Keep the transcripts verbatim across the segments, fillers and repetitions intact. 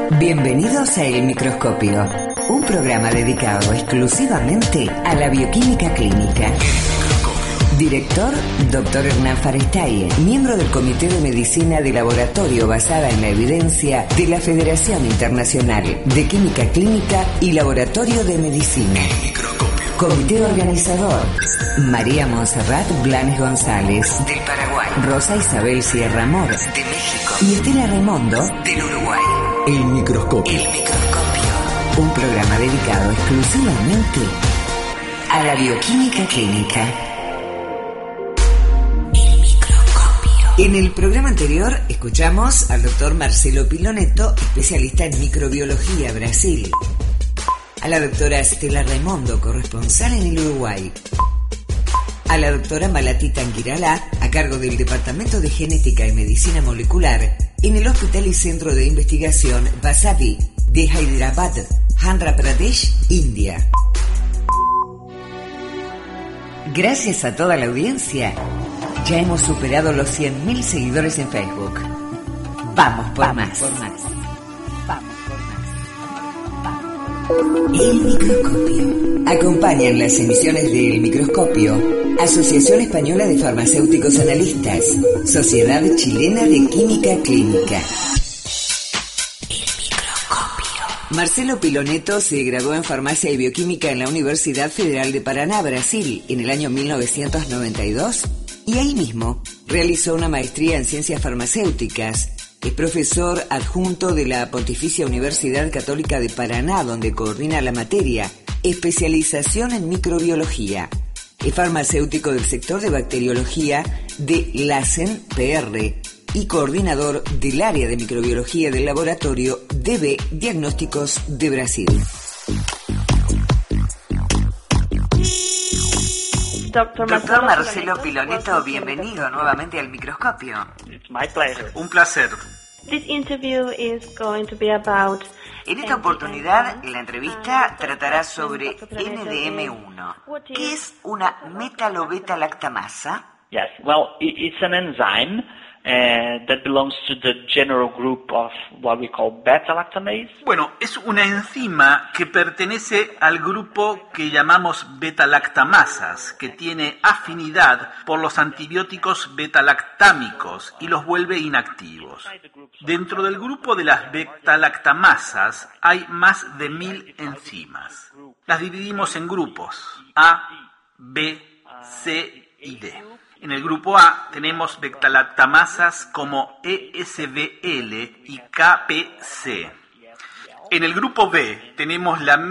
Bienvenidos a El Microscopio, un programa dedicado exclusivamente a la bioquímica clínica. Director, doctor Hernán Farestaie, miembro del Comité de Medicina de Laboratorio basada en la evidencia de la Federación Internacional de Química Clínica y Laboratorio de Medicina. Comité organizador, María Montserrat Blanes González, del Paraguay, Rosa Isabel Sierra Mor, de México, y Estela Raimondo, del Uruguay. El Microscopio. El Microscopio. Un programa dedicado exclusivamente a la bioquímica clínica. El Microscopio. En el programa anterior escuchamos al doctor Marcelo Piloneto, especialista en microbiología, Brasil. A la doctora Estela Raimondo, corresponsal en el Uruguay. A la doctora Malati Tanguiralá, a cargo del Departamento de Genética y Medicina Molecular en el Hospital y Centro de Investigación Vasavi de Hyderabad, Andhra Pradesh, India. Gracias a toda la audiencia, ya hemos superado los cien mil seguidores en Facebook. Vamos por Vamos más. Por más. Vamos por más. El Microscopio. Acompañan las emisiones de El Microscopio Asociación Española de Farmacéuticos Analistas, Sociedad Chilena de Química Clínica. El Microscopio. Marcelo Piloneto se graduó en Farmacia y Bioquímica en la Universidad Federal de Paraná, Brasil, en el año mil novecientos noventa y dos, y ahí mismo realizó una maestría en Ciencias Farmacéuticas. Es profesor adjunto de la Pontificia Universidad Católica de Paraná, donde coordina la materia Especialización en Microbiología. Es farmacéutico del sector de bacteriología de LACEN P R y coordinador del área de microbiología del laboratorio D B Diagnósticos de Brasil. Doctor Marcelo, Marcelo Piloneto, bienvenido nuevamente al Microscopio. It's my pleasure. Un placer. This interview is going to be about En esta oportunidad, la entrevista tratará sobre N D M uno. ¿Qué es una metalobeta-lactamasa? Yes, well, it, it's an enzyme uh, that belongs to the general group of what we call beta-lactamase. Bueno, es una enzima que pertenece al grupo que llamamos beta-lactamasas, que tiene afinidad por los antibióticos beta-lactámicos y los vuelve inactivos. Dentro del grupo de las beta-lactamasas hay más de mil enzimas. Las dividimos en grupos A, B, C y D. En el grupo A tenemos beta-lactamasas como E S B L y K P C. En el grupo B tenemos la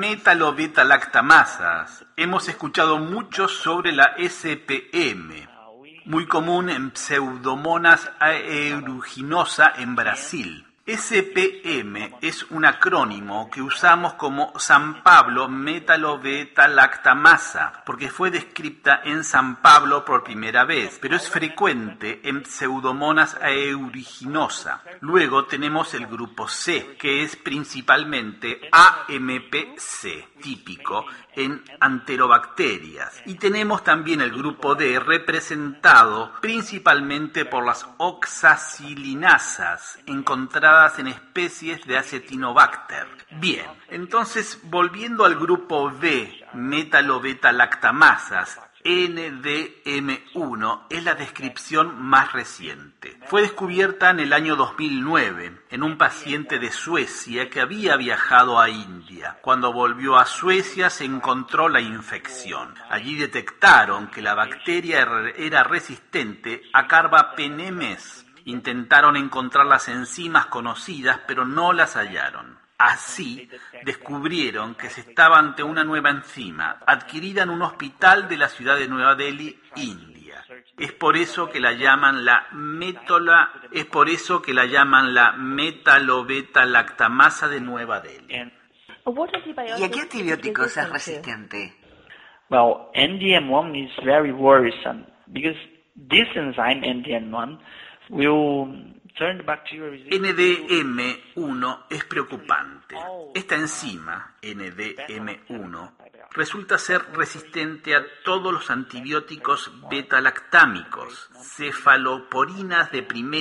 metalobeta-lactamasas. Hemos escuchado mucho sobre la S P M, muy común en Pseudomonas aeruginosa en Brasil. S P M es un acrónimo que usamos como San Pablo metalobeta-lactamasa, porque fue descrita en San Pablo por primera vez, pero es frecuente en Pseudomonas aeruginosa. Luego tenemos el grupo C, que es principalmente A M P C, típico en Enterobacterias. Y tenemos también el grupo D, representado principalmente por las oxacilinasas, encontradas en especies de Acetinobacter. Bien, entonces volviendo al grupo B, metalobeta-lactamasas, N D M uno es la descripción más reciente. Fue descubierta en el año dos mil nueve en un paciente de Suecia que había viajado a India. Cuando volvió a Suecia se encontró la infección. Allí detectaron que la bacteria era resistente a carbapenemes. Intentaron encontrar las enzimas conocidas, pero no las hallaron. Así, descubrieron que se estaba ante una nueva enzima, adquirida en un hospital de la ciudad de Nueva Delhi, India. Es por eso que la llaman la metola, es por eso que la llaman la metalobeta-lactamasa de Nueva Delhi. ¿Y a qué antibióticos es resistente? Well, N D M one is very worrisome because this enzyme N D M one will N D M uno es preocupante. Esta enzima, N D M uno, resulta ser resistente a todos los antibióticos beta-lactámicos, cefaloporinas de primera,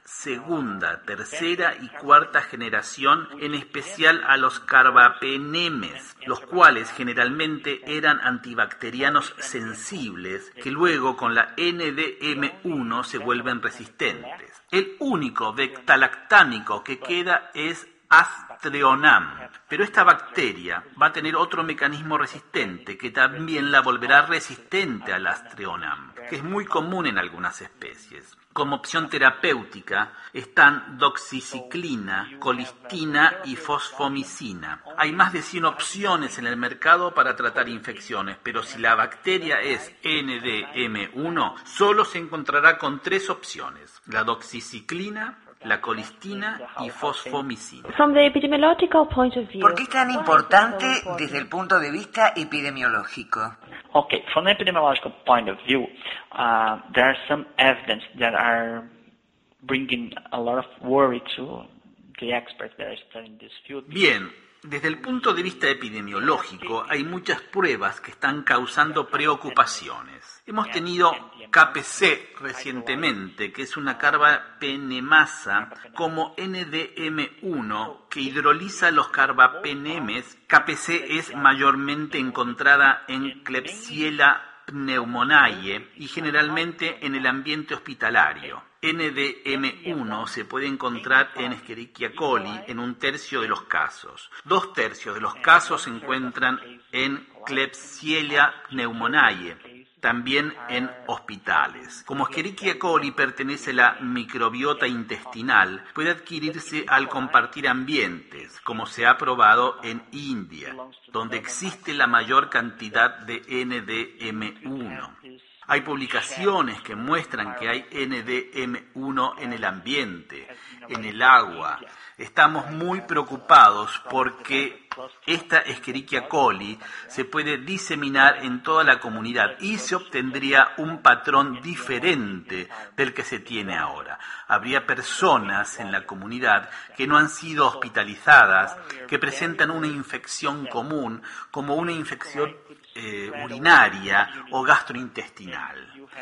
segunda, tercera y cuarta generación, en especial a los carbapenemes, los cuales generalmente eran antibacterianos sensibles que luego con la N D M uno se vuelven resistentes. El único beta-lactámico que queda es Aztreonam, pero esta bacteria va a tener otro mecanismo resistente que también la volverá resistente al Aztreonam, que es muy común en algunas especies. Como opción terapéutica están doxiciclina, colistina y fosfomicina. Hay más de cien opciones en el mercado para tratar infecciones, pero si la bacteria es N D M uno, solo se encontrará con tres opciones: la doxiciclina, la colistina y fosfomicina. From the epidemiological point of view, ¿Por qué es tan importante desde el punto de vista epidemiológico? Okay, from an epidemiological point of view, uh, there are some evidence that are bringing a lot of worry to the experts that are studying this field. Bien, desde el punto de vista epidemiológico hay muchas pruebas que están causando preocupaciones. Hemos tenido K P C recientemente, que es una carbapenemasa como N D M uno que hidroliza los carbapenemes. K P C es mayormente encontrada en Klebsiella pneumoniae y generalmente en el ambiente hospitalario. N D M uno se puede encontrar en Escherichia coli en un tercio de los casos. Dos tercios de los casos se encuentran en Klebsiella pneumoniae, también en hospitales. Como Escherichia coli pertenece a la microbiota intestinal, puede adquirirse al compartir ambientes, como se ha probado en India, donde existe la mayor cantidad de N D M uno. Hay publicaciones que muestran que hay N D M uno en el ambiente, en el agua. Estamos muy preocupados porque esta Escherichia coli se puede diseminar en toda la comunidad y se obtendría un patrón diferente del que se tiene ahora. Habría personas en la comunidad que no han sido hospitalizadas, que presentan una infección común, como una infección eh, urinaria o gastrointestinal.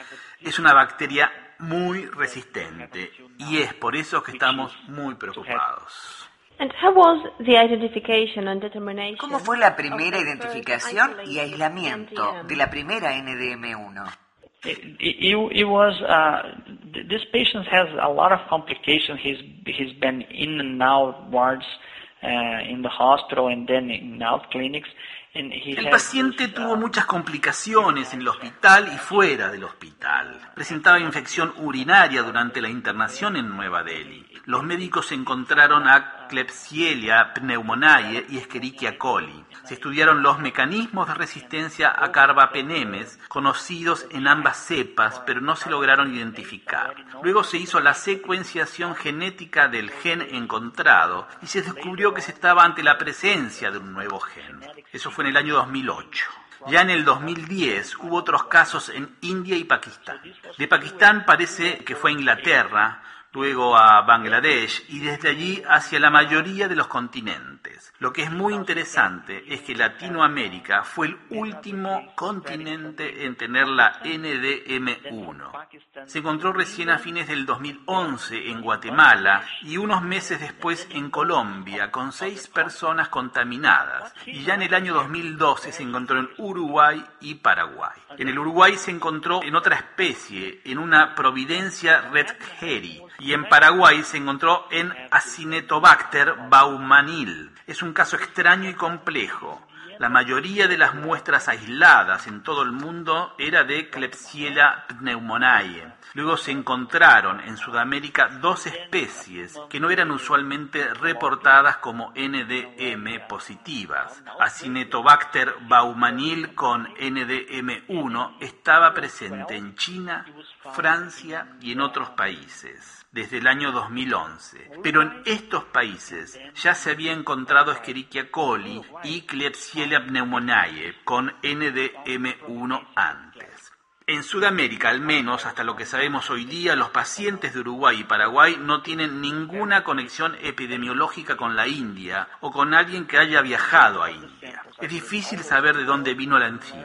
Es una bacteria muy resistente y es por eso que estamos muy preocupados. And how was the identification and determination ¿Cómo fue la primera of the identificación first y isolated aislamiento N D M? de la primera N D M uno? It, it, it was, uh, th- this patient has a lot of complications. He's, he's been in and out wards uh, in the hospital and then in out clinics. And he El has paciente this, tuvo uh, muchas complicaciones en el hospital y fuera del hospital. Presentaba infección urinaria durante la internación en Nueva Delhi. Los médicos encontraron a Klebsiella pneumoniae y Escherichia coli. Se estudiaron los mecanismos de resistencia a carbapenemes conocidos en ambas cepas, pero no se lograron identificar. Luego se hizo la secuenciación genética del gen encontrado y se descubrió que se estaba ante la presencia de un nuevo gen. Eso fue en el año dos mil ocho. Ya en el dos mil diez hubo otros casos en India y Pakistán. De Pakistán parece que fue a Inglaterra, luego a Bangladesh y desde allí hacia la mayoría de los continentes. Lo que es muy interesante es que Latinoamérica fue el último continente en tener la N D M uno. Se encontró recién a fines del dos mil once en Guatemala y unos meses después en Colombia con seis personas contaminadas. Y ya en el año dos mil doce se encontró en Uruguay y Paraguay. En el Uruguay se encontró en otra especie, en una Providencia redheri. Y en Paraguay se encontró en Acinetobacter baumanil. Es un caso extraño y complejo. La mayoría de las muestras aisladas en todo el mundo era de Klebsiella pneumoniae. Luego se encontraron en Sudamérica dos especies que no eran usualmente reportadas como N D M positivas. Acinetobacter baumanil con N D M uno estaba presente en China, Francia y en otros países desde el año dos mil once. Pero en estos países ya se había encontrado Escherichia coli y Klebsiella pneumoniae con N D M uno antes. En Sudamérica, al menos hasta lo que sabemos hoy día, los pacientes de Uruguay y Paraguay no tienen ninguna conexión epidemiológica con la India o con alguien que haya viajado a India. Es difícil saber de dónde vino la enzima.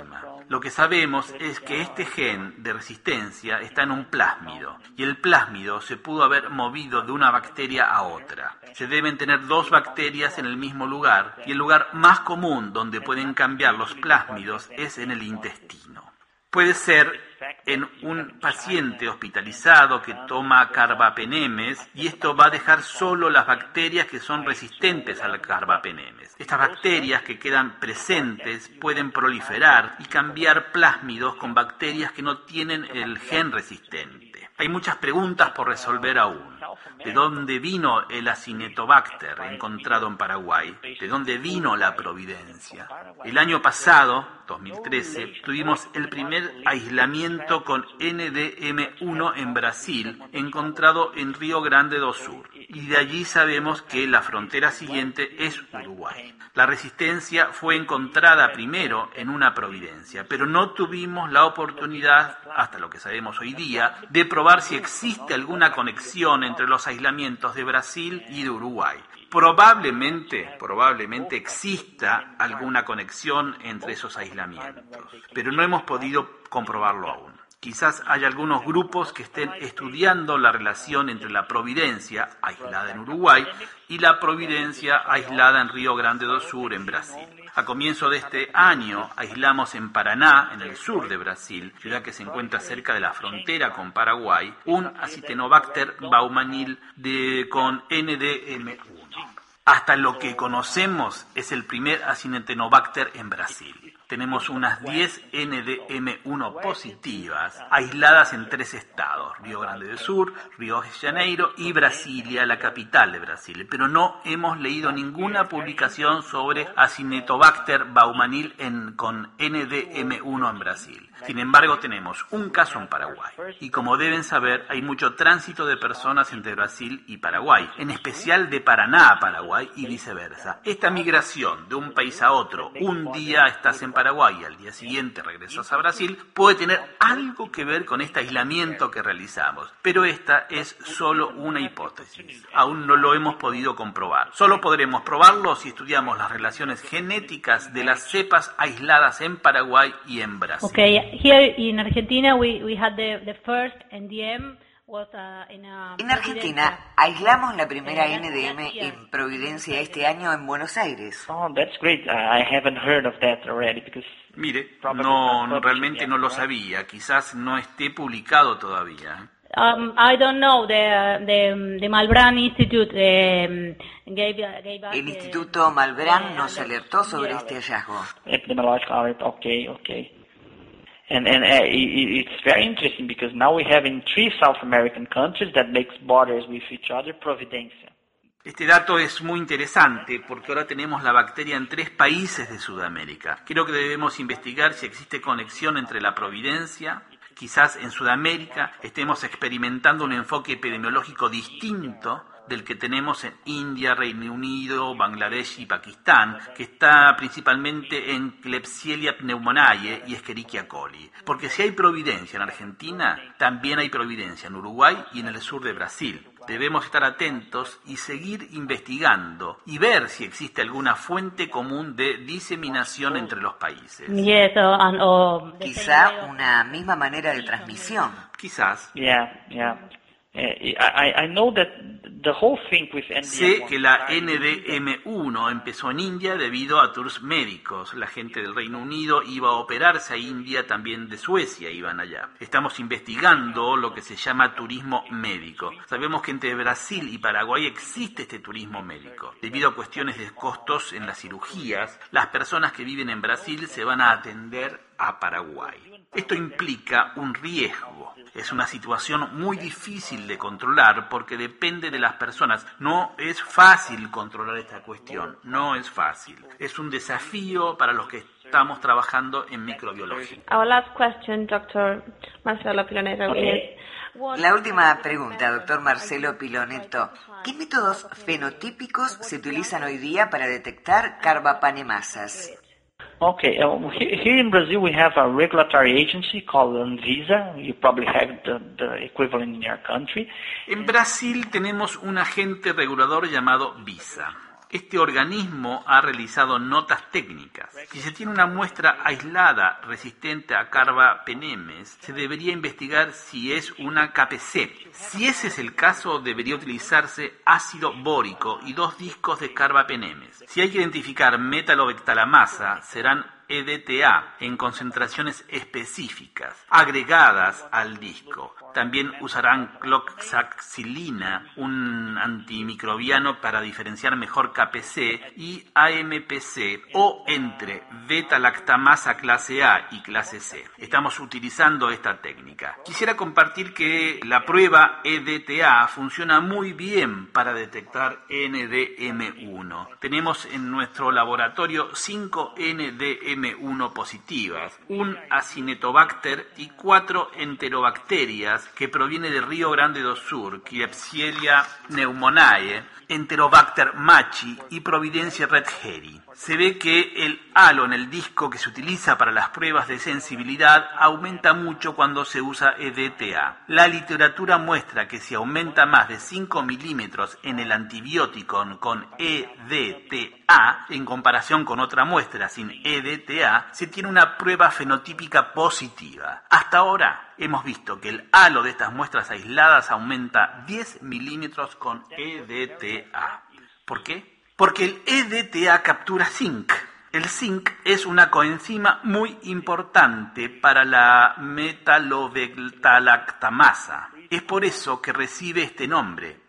Lo que sabemos es que este gen de resistencia está en un plásmido, y el plásmido se pudo haber movido de una bacteria a otra. Se deben tener dos bacterias en el mismo lugar, y el lugar más común donde pueden cambiar los plásmidos es en el intestino. Puede ser en un paciente hospitalizado que toma carbapenemes, y esto va a dejar solo las bacterias que son resistentes al carbapenemes. Estas bacterias que quedan presentes pueden proliferar y cambiar plásmidos con bacterias que no tienen el gen resistente. Hay muchas preguntas por resolver aún. ¿De dónde vino el Acinetobacter encontrado en Paraguay? ¿De dónde vino la providencia? El año pasado, dos mil trece, tuvimos el primer aislamiento con N D M uno en Brasil, encontrado en Río Grande do Sur. Y de allí sabemos que la frontera siguiente es Uruguay. La resistencia fue encontrada primero en una providencia, pero no tuvimos la oportunidad, hasta lo que sabemos hoy día, de probar si existe alguna conexión entre los aislamientos de Brasil y de Uruguay. Probablemente, probablemente exista alguna conexión entre esos aislamientos, pero no hemos podido comprobarlo aún. Quizás haya algunos grupos que estén estudiando la relación entre la providencia aislada en Uruguay y la providencia aislada en Río Grande do Sur, en Brasil. A comienzo de este año aislamos en Paraná, en el sur de Brasil, ciudad que se encuentra cerca de la frontera con Paraguay, un Acinetobacter baumannii de, con N D M uno. Hasta lo que conocemos es el primer Acinetobacter en Brasil. Tenemos unas diez N D M uno positivas, aisladas en tres estados, Río Grande do Sur, Río de Janeiro y Brasilia, la capital de Brasil. Pero no hemos leído ninguna publicación sobre Acinetobacter baumannii en, con N D M uno en Brasil. Sin embargo, tenemos un caso en Paraguay. Y como deben saber, hay mucho tránsito de personas entre Brasil y Paraguay, en especial de Paraná a Paraguay y viceversa. Esta migración de un país a otro, un día estás en Paraguay y al día siguiente regresas a Brasil, puede tener algo que ver con este aislamiento que realizamos. Pero esta es solo una hipótesis. Aún no lo hemos podido comprobar. Solo podremos probarlo si estudiamos las relaciones genéticas de las cepas aisladas en Paraguay y en Brasil. Okay, here in Argentina we, we had the, the first N D M. En Argentina, aislamos la primera N D M en Providencia este año en Buenos Aires. Oh, that's great. I haven't heard of that already because Mire, no, no realmente no lo sabía. Quizás no esté publicado todavía. Um, I don't know. The the, the Malbrán Institute um, gave, gave us El Instituto Malbrán nos alertó sobre este hallazgo. Epidemiological alert. Okay, okay. And and uh, it, it's very interesting because now we have in three South American countries that makes borders with each other Providencia. Este dato es muy interesante porque ahora tenemos la bacteria en tres países de Sudamérica. Creo que debemos investigar si existe conexión entre la providencia. Quizás en Sudamérica estemos experimentando un enfoque epidemiológico distinto del que tenemos en India, Reino Unido, Bangladesh y Pakistán, que está principalmente en Klebsiella pneumoniae y Escherichia coli. Porque si hay providencia en Argentina, también hay providencia en Uruguay y en el sur de Brasil. Debemos estar atentos y seguir investigando y ver si existe alguna fuente común de diseminación entre los países. Yes, uh, and, uh, Quizá una misma manera de transmisión. Quizás. Yeah, yeah. Uh, I, I know that the whole thing with N D M Sé que la N D M uno empezó en India debido a tours médicos. La gente del Reino Unido iba a operarse a India, también de Suecia iban allá. Estamos investigando lo que se llama turismo médico. Sabemos que entre Brasil y Paraguay existe este turismo médico. Debido a cuestiones de costos en las cirugías, las personas que viven en Brasil se van a atender a Paraguay. Esto implica un riesgo. Es una situación muy difícil de controlar porque depende de las personas. No es fácil controlar esta cuestión, no es fácil. Es un desafío para los que estamos trabajando en microbiología. Our last question, doctor Marcelo Piloneto, Okay. is La última pregunta, doctor Marcelo Piloneto. ¿Qué métodos fenotípicos se utilizan hoy día para detectar carbapanemasas? Okay, uh, here in Brazil we have a regulatory agency called Anvisa. You probably have the, the equivalent in your country. En Brasil tenemos un agente regulador llamado Visa. Este organismo ha realizado notas técnicas. Si se tiene una muestra aislada resistente a carbapenemes, se debería investigar si es una K P C. Si ese es el caso, debería utilizarse ácido bórico y dos discos de carbapenemes. Si hay que identificar metalobectalamasa, serán E D T A en concentraciones específicas, agregadas al disco. También usarán cloxacilina, un antimicrobiano para diferenciar mejor K P C y A M P C, o entre beta-lactamasa clase A y clase C. Estamos utilizando esta técnica. Quisiera compartir que la prueba E D T A funciona muy bien para detectar N D M uno. Tenemos en nuestro laboratorio cinco N D M uno positivas, un Acinetobacter y cuatro enterobacterias que proviene de Río Grande do Sur, Klebsiella pneumoniae, Enterobacter machi y Providencia redheri. Se ve que el halo en el disco que se utiliza para las pruebas de sensibilidad aumenta mucho cuando se usa E D T A. La literatura muestra que si aumenta más de cinco milímetros en el antibiótico con E D T A, en comparación con otra muestra sin E D T A, se tiene una prueba fenotípica positiva. Hasta ahora hemos visto que el halo de estas muestras aisladas aumenta diez milímetros con E D T A. ¿Por qué? Porque el E D T A captura zinc. El zinc es una coenzima muy importante para la metalobeta-lactamasa. Es por eso que recibe este nombre,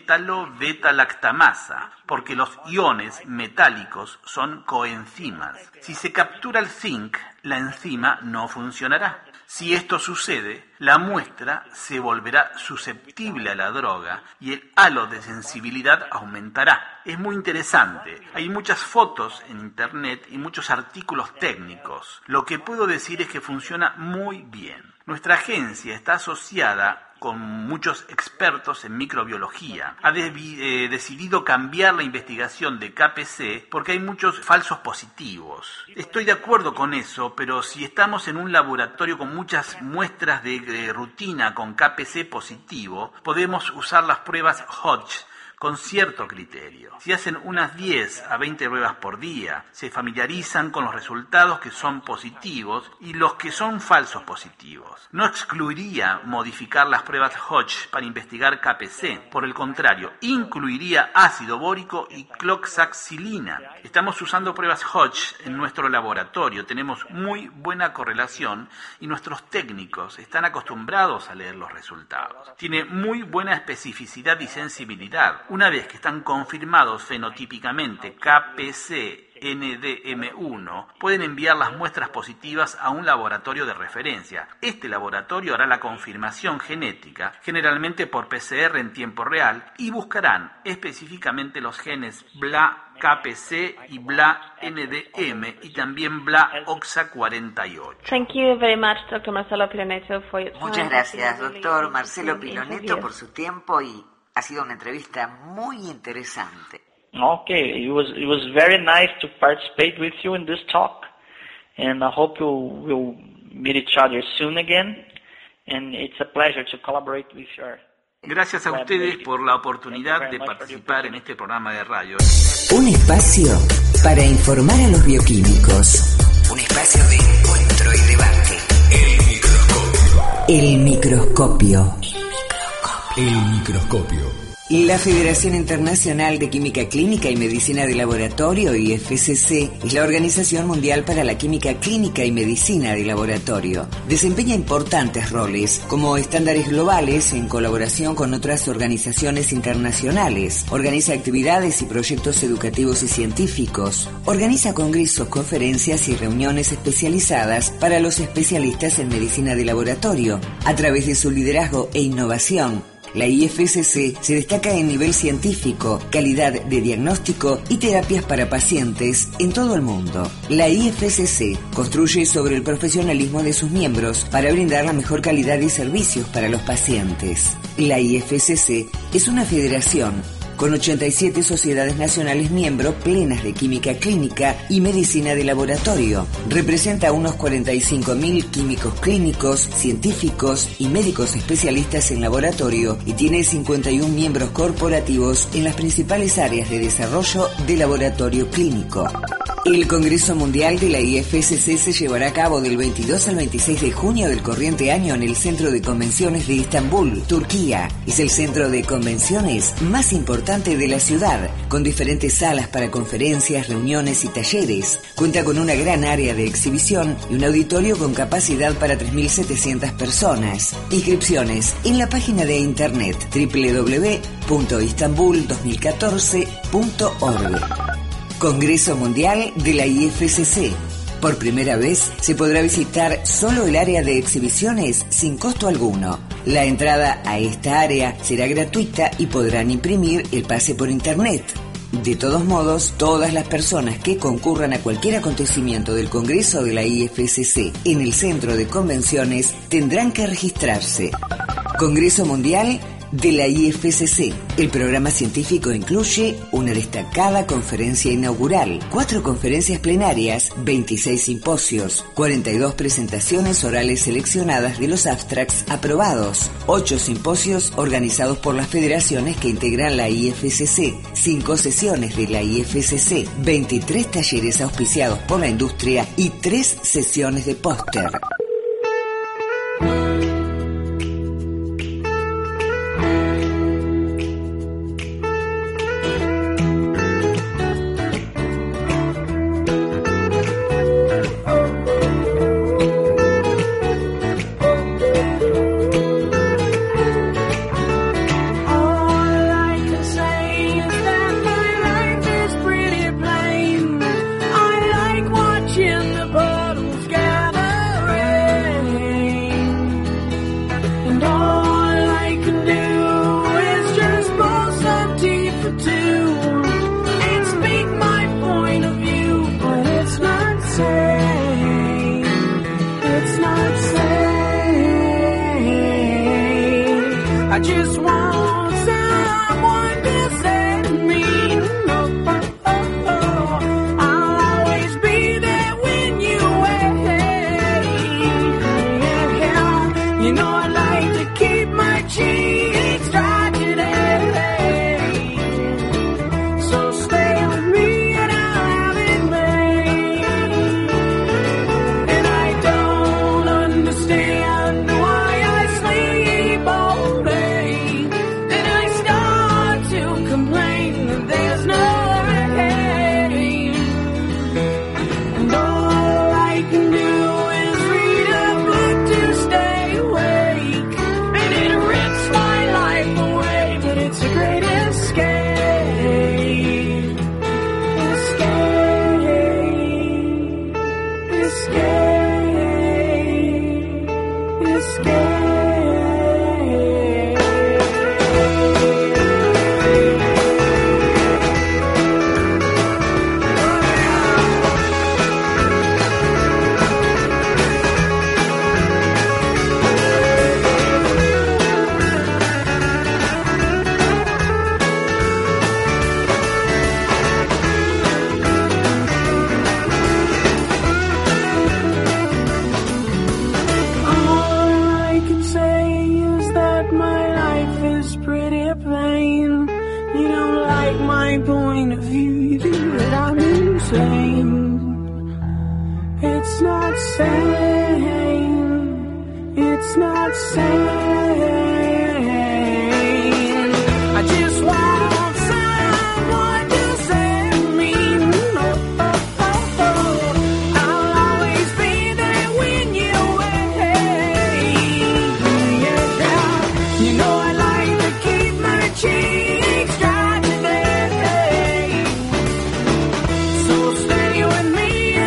metalobeta-lactamasa, porque los iones metálicos son coenzimas. Si se captura el zinc, la enzima no funcionará. Si esto sucede, la muestra se volverá susceptible a la droga y el halo de sensibilidad aumentará. Es muy interesante. Hay muchas fotos en internet y muchos artículos técnicos. Lo que puedo decir es que funciona muy bien. Nuestra agencia está asociada con muchos expertos en microbiología. Ha de- eh, decidido cambiar la investigación de K P C porque hay muchos falsos positivos. Estoy de acuerdo con eso, pero si estamos en un laboratorio con muchas muestras de, de rutina con K P C positivo, podemos usar las pruebas Hodge con cierto criterio. Si hacen unas diez a veinte pruebas por día, se familiarizan con los resultados que son positivos y los que son falsos positivos. No excluiría modificar las pruebas Hodge para investigar K P C. Por el contrario, incluiría ácido bórico y cloxacilina. Estamos usando pruebas Hodge en nuestro laboratorio. Tenemos muy buena correlación y nuestros técnicos están acostumbrados a leer los resultados. Tiene muy buena especificidad y sensibilidad. Una vez que están confirmados fenotípicamente K P C, N D M uno, pueden enviar las muestras positivas a un laboratorio de referencia. Este laboratorio hará la confirmación genética, generalmente por P C R en tiempo real, y buscarán específicamente los genes B L A K P C y B L A N D M y también B L A O X A cuarenta y ocho. Thank you very much, doctor Marcelo Piloneto, for your time. Muchas gracias, doctor Marcelo Piloneto, por su tiempo y ha sido una entrevista muy interesante. Okay, it was it was very nice to participate with you in this talk, and I hope you will meet each other soon again. And it's a pleasure to collaborate with your. Gracias a ustedes por la oportunidad de participar en este programa de radio. Un espacio para informar a los bioquímicos. Un espacio de encuentro y debate. El microscopio. El microscopio. El microscopio. La Federación Internacional de Química Clínica y Medicina de Laboratorio, I F C C, es la Organización Mundial para la Química Clínica y Medicina de Laboratorio. Desempeña importantes roles como estándares globales en colaboración con otras organizaciones internacionales. Organiza actividades y proyectos educativos y científicos. Organiza congresos, conferencias y reuniones especializadas para los especialistas en medicina de laboratorio. A través de su liderazgo e innovación, la I F C C se destaca en nivel científico, calidad de diagnóstico y terapias para pacientes en todo el mundo. La I F C C construye sobre el profesionalismo de sus miembros para brindar la mejor calidad de servicios para los pacientes. La I F C C es una federación con ochenta y siete sociedades nacionales miembro plenas de química clínica y medicina de laboratorio. Representa a unos cuarenta y cinco mil químicos clínicos, científicos y médicos especialistas en laboratorio y tiene cincuenta y un miembros corporativos en las principales áreas de desarrollo de laboratorio clínico. El Congreso Mundial de la I F S C se llevará a cabo del veintidós al veintiséis de junio del corriente año en el Centro de Convenciones de Estambul, Turquía. Es el centro de convenciones más importante de la ciudad, con diferentes salas para conferencias, reuniones y talleres. Cuenta con una gran área de exhibición y un auditorio con capacidad para tres mil setecientas personas. Inscripciones en la página de internet doble u doble u doble u punto istambul dos mil catorce punto org. Congreso Mundial de la I F S C. Por primera vez se podrá visitar solo el área de exhibiciones sin costo alguno. La entrada a esta área será gratuita y podrán imprimir el pase por internet. De todos modos, todas las personas que concurran a cualquier acontecimiento del Congreso de la I F S C en el Centro de Convenciones tendrán que registrarse. Congreso Mundial de la I F S C. El programa científico incluye una destacada conferencia inaugural, cuatro conferencias plenarias, veintiséis simposios, cuarenta y dos presentaciones orales seleccionadas de los abstracts aprobados, ocho simposios organizados por las federaciones que integran la I F S C, cinco sesiones de la I F S C, veintitrés talleres auspiciados por la industria y tres sesiones de póster.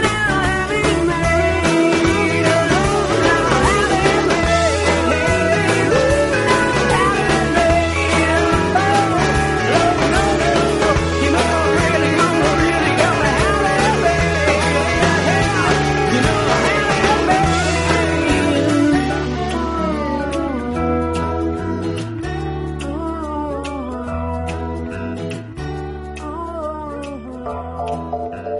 Hey,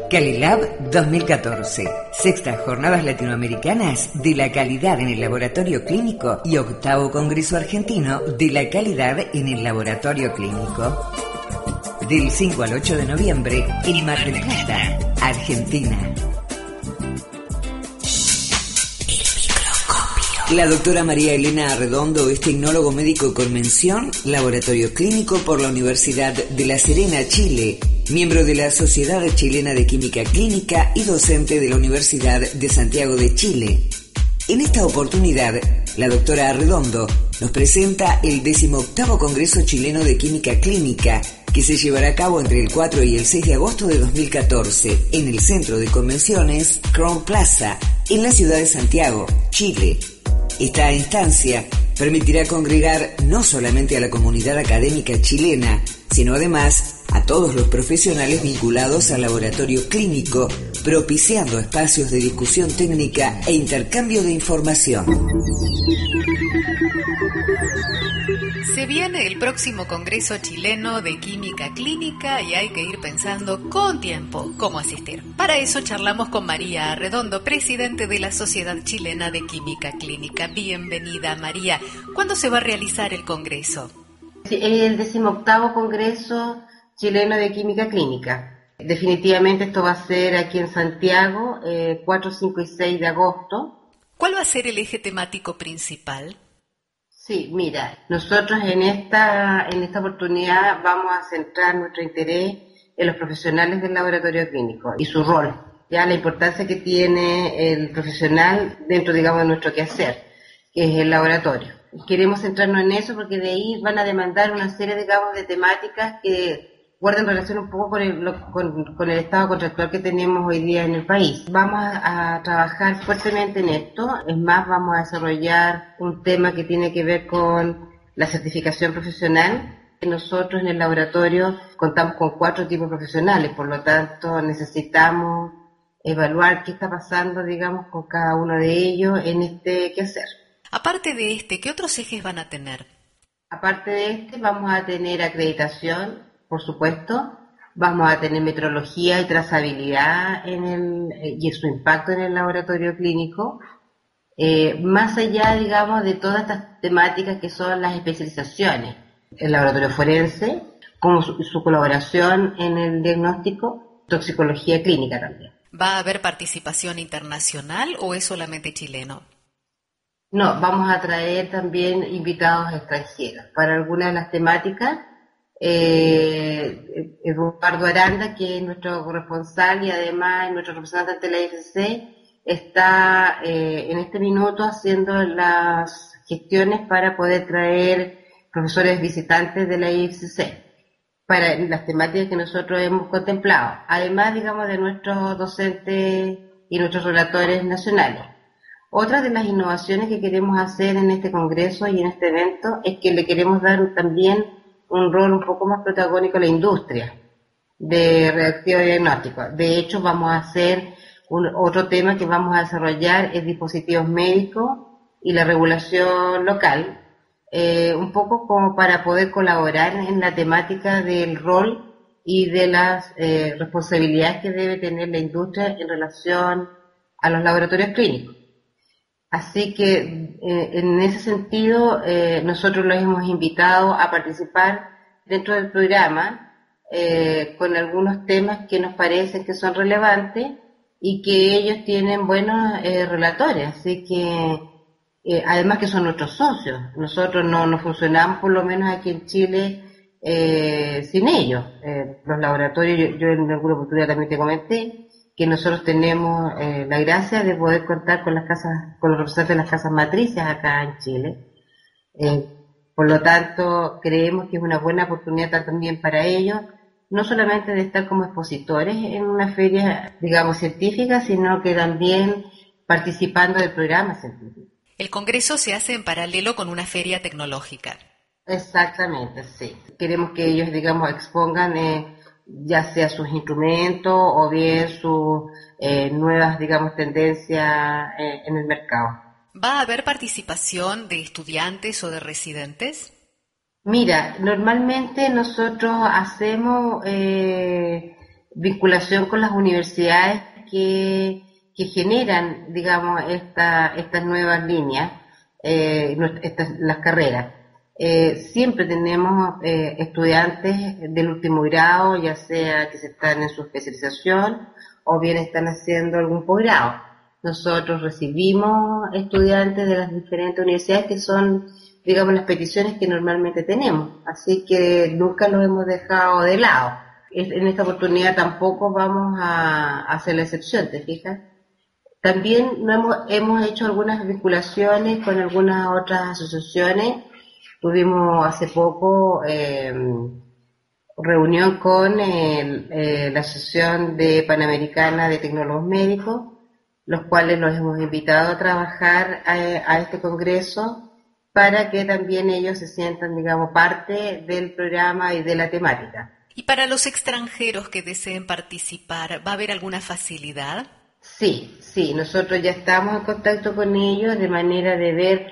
Calilab dos mil catorce, sextas Jornadas Latinoamericanas de la Calidad en el Laboratorio Clínico y octavo Congreso Argentino de la Calidad en el Laboratorio Clínico. Del cinco al ocho de noviembre en Mar del Plata, Argentina. La doctora María Elena Arredondo es tecnólogo médico con mención, laboratorio clínico por la Universidad de La Serena, Chile, miembro de la Sociedad Chilena de Química Clínica y docente de la Universidad de Santiago de Chile. En esta oportunidad, la doctora Arredondo nos presenta el decimoctavo Congreso Chileno de Química Clínica, que se llevará a cabo entre el cuatro y el seis de agosto de dos mil catorce en el Centro de Convenciones Crown Plaza, en la ciudad de Santiago, Chile. Esta instancia permitirá congregar no solamente a la comunidad académica chilena, sino además a todos los profesionales vinculados al laboratorio clínico, propiciando espacios de discusión técnica e intercambio de información. Se viene el próximo Congreso Chileno de Química Clínica y hay que ir pensando con tiempo cómo asistir. Para eso charlamos con María Arredondo, presidente de la Sociedad Chilena de Química Clínica. Bienvenida, María. ¿Cuándo se va a realizar el Congreso? Sí, el decimoctavo Congreso Chileno de Química Clínica. Definitivamente esto va a ser aquí en Santiago, eh, cuatro, cinco y seis de agosto. ¿Cuál va a ser el eje temático principal? Sí, mira, nosotros en esta, en esta oportunidad vamos a centrar nuestro interés en los profesionales del laboratorio clínico y su rol, ya la importancia que tiene el profesional dentro, digamos, de nuestro quehacer, que es el laboratorio. Queremos centrarnos en eso porque de ahí van a demandar una serie, digamos, de temáticas que guardan relación un poco con el, con, con el estado contractual que tenemos hoy día en el país. Vamos a, a trabajar fuertemente en esto, es más, vamos a desarrollar un tema que tiene que ver con la certificación profesional. Nosotros en el laboratorio contamos con cuatro tipos profesionales, por lo tanto necesitamos evaluar qué está pasando, digamos, con cada uno de ellos en este quehacer. Aparte de este, ¿qué otros ejes van a tener? Aparte de este, vamos a tener acreditación, por supuesto, vamos a tener metrología y trazabilidad en el, y su impacto en el laboratorio clínico, eh, más allá, digamos, de todas estas temáticas que son las especializaciones, el laboratorio forense, como su, su colaboración en el diagnóstico, toxicología clínica también. ¿Va a haber participación internacional o es solamente chileno? No, vamos a traer también invitados extranjeros para algunas de las temáticas. Eh, Eduardo Aranda, que es nuestro corresponsal y además nuestro representante de la I F C, está eh, en este minuto haciendo las gestiones para poder traer profesores visitantes de la I F C para las temáticas que nosotros hemos contemplado, además, digamos, de nuestros docentes y nuestros relatores nacionales. Otra de las innovaciones que queremos hacer en este congreso y en este evento es que le queremos dar también un rol un poco más protagónico a la industria de reactivo diagnóstico. De hecho, vamos a hacer un, otro tema que vamos a desarrollar es dispositivos médicos y la regulación local, eh, un poco como para poder colaborar en la temática del rol y de las eh, responsabilidades que debe tener la industria en relación a los laboratorios clínicos. Así que eh, en ese sentido eh, nosotros los hemos invitado a participar dentro del programa eh, con algunos temas que nos parecen que son relevantes y que ellos tienen buenos eh, relatores, así que eh, además que son nuestros socios, nosotros no, no funcionamos por lo menos aquí en Chile eh, sin ellos. Eh, los laboratorios, yo, yo en alguna oportunidad también te comenté que nosotros tenemos eh, la gracia de poder contar con las casas, con los representantes de las casas matrices acá en Chile. Eh, por lo tanto, creemos que es una buena oportunidad también para ellos, no solamente de estar como expositores en una feria, digamos, científica, sino que también participando del programa científico. El congreso se hace en paralelo con una feria tecnológica. Exactamente, sí. Queremos que ellos, digamos, expongan eh, ya sea sus instrumentos o bien sus eh, nuevas, digamos, tendencias eh, en el mercado. ¿Va a haber participación de estudiantes o de residentes? Mira, normalmente nosotros hacemos eh, vinculación con las universidades que, que generan, digamos, esta, estas nuevas líneas, eh, estas, las carreras. Eh, siempre tenemos eh, estudiantes del último grado, ya sea que se están en su especialización o bien están haciendo algún posgrado. Nosotros recibimos estudiantes de las diferentes universidades que son, digamos, las peticiones que normalmente tenemos, así que nunca los hemos dejado de lado. En esta oportunidad tampoco vamos a hacer la excepción, ¿te fijas? También no hemos, hemos hecho algunas vinculaciones con algunas otras asociaciones. Tuvimos hace poco eh, reunión con el, eh, la Asociación de Panamericana de Tecnólogos Médicos, los cuales los hemos invitado a trabajar a, a este congreso para que también ellos se sientan, digamos, parte del programa y de la temática. ¿Y para los extranjeros que deseen participar, va a haber alguna facilidad? Sí, sí, nosotros ya estamos en contacto con ellos de manera de ver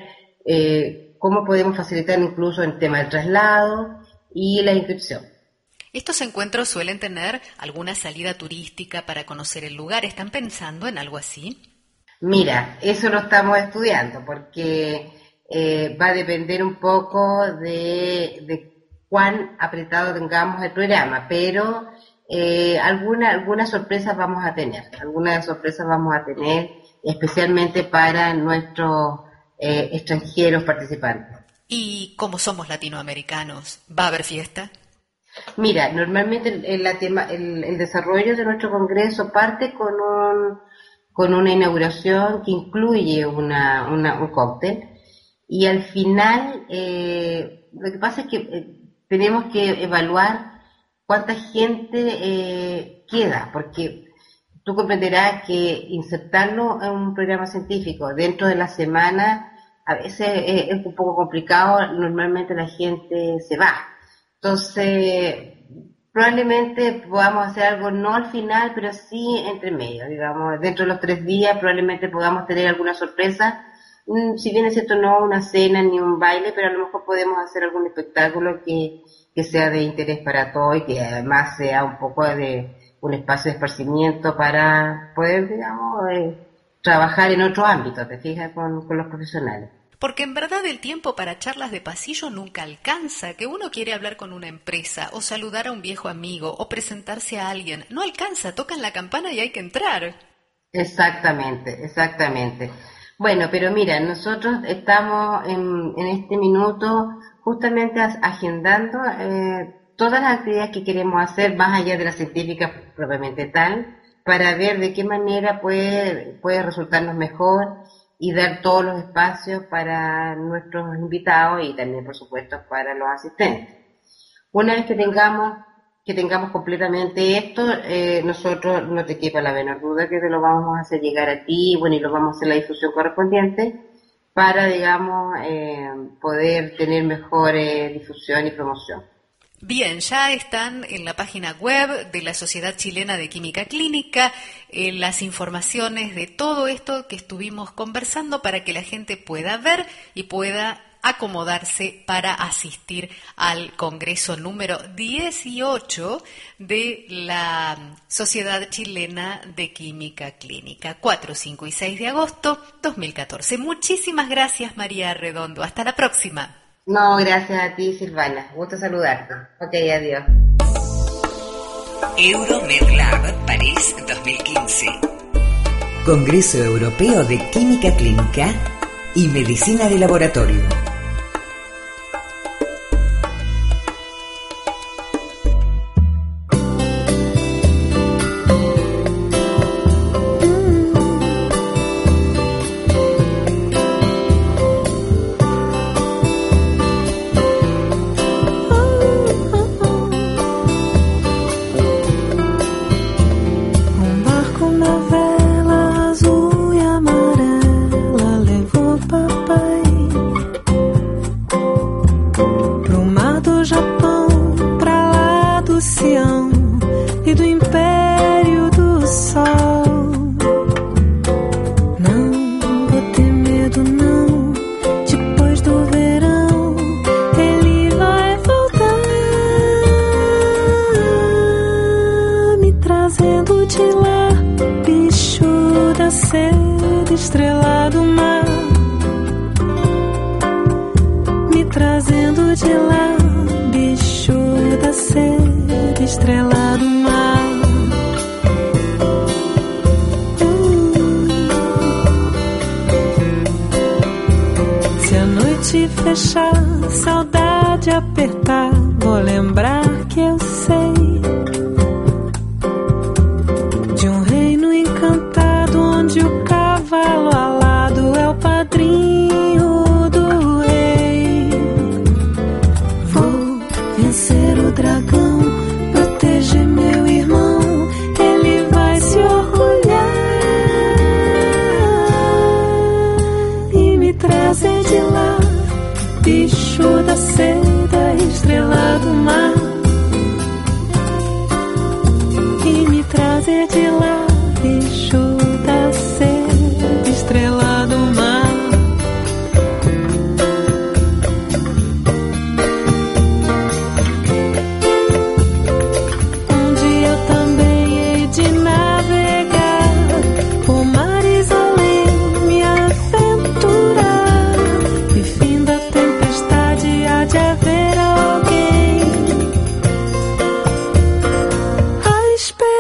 eh, cómo podemos facilitar incluso el tema del traslado y la inscripción. ¿Estos encuentros suelen tener alguna salida turística para conocer el lugar? ¿Están pensando en algo así? Mira, eso lo estamos estudiando porque eh, va a depender un poco de, de cuán apretado tengamos el programa, pero eh, alguna, algunas sorpresas vamos a tener, algunas sorpresas vamos a tener especialmente para nuestros eh, extranjeros participantes. ¿Y cómo somos latinoamericanos? ¿Va a haber fiesta? Mira, normalmente el, el, la tema, el, el desarrollo de nuestro congreso parte con un con una inauguración que incluye una, una, un cóctel y al final eh, lo que pasa es que eh, tenemos que evaluar cuánta gente eh, queda, porque tú comprenderás que insertarlo en un programa científico dentro de la semana a veces es, es un poco complicado, normalmente la gente se va. Entonces, probablemente podamos hacer algo no al final, pero sí entre medio, digamos, dentro de los tres días probablemente podamos tener alguna sorpresa, si bien es cierto no una cena ni un baile, pero a lo mejor podemos hacer algún espectáculo que, que sea de interés para todos y que además sea un poco de un espacio de esparcimiento para poder, digamos, eh, trabajar en otro ámbito, ¿te fijas?, con, con los profesionales. Porque en verdad el tiempo para charlas de pasillo nunca alcanza, que uno quiere hablar con una empresa o saludar a un viejo amigo o presentarse a alguien. No alcanza, tocan la campana y hay que entrar. Exactamente, exactamente. Bueno, pero mira, nosotros estamos en, en este minuto justamente agendando eh, todas las actividades que queremos hacer más allá de las científicas propiamente tal, para ver de qué manera puede, puede resultarnos mejor y dar todos los espacios para nuestros invitados y también, por supuesto, para los asistentes. Una vez que tengamos que tengamos completamente esto, eh, nosotros no te quepa la menor duda que te lo vamos a hacer llegar a ti, bueno, y lo vamos a hacer la difusión correspondiente para, digamos, eh, poder tener mejor eh, difusión y promoción. Bien, ya están en la página web de la Sociedad Chilena de Química Clínica eh, las informaciones de todo esto que estuvimos conversando para que la gente pueda ver y pueda acomodarse para asistir al Congreso número dieciocho de la Sociedad Chilena de Química Clínica, cuatro, cinco y seis de agosto de dos mil catorce. Muchísimas gracias, María Arredondo. Hasta la próxima. No, gracias a ti, Silvana. Gusto saludarte. Ok, adiós. EuroMedLab París dos mil quince. Congreso Europeo de Química Clínica y Medicina de Laboratorio. Tra trazendo de lá, bicho da sede, estrela do mar. Se a noite fechar, saudade apertar, vou lembrar que eu sei de um reino encantado onde o cavalo alado é o padrinho do rei. Vou vencer o dragão, proteger meu irmão, ele vai se orgulhar e me trazer de lá, bicho da seda, estrela do mar. E me trazer de lá, bicho da seda, estrela do mar. Um dia eu também hei de navegar por mares além, me aventurar, e fim da tempestade há de haver alguém a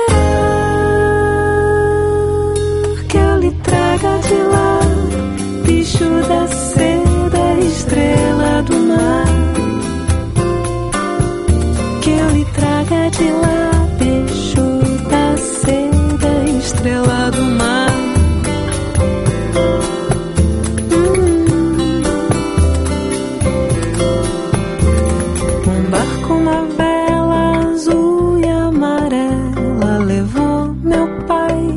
esperar que eu lhe traga de lá, bicho da seda, estrela do mar. Que eu lhe traga de lá, bicho da seda, estrela do mar. Um barco, uma vela azul e amarela levou meu pai.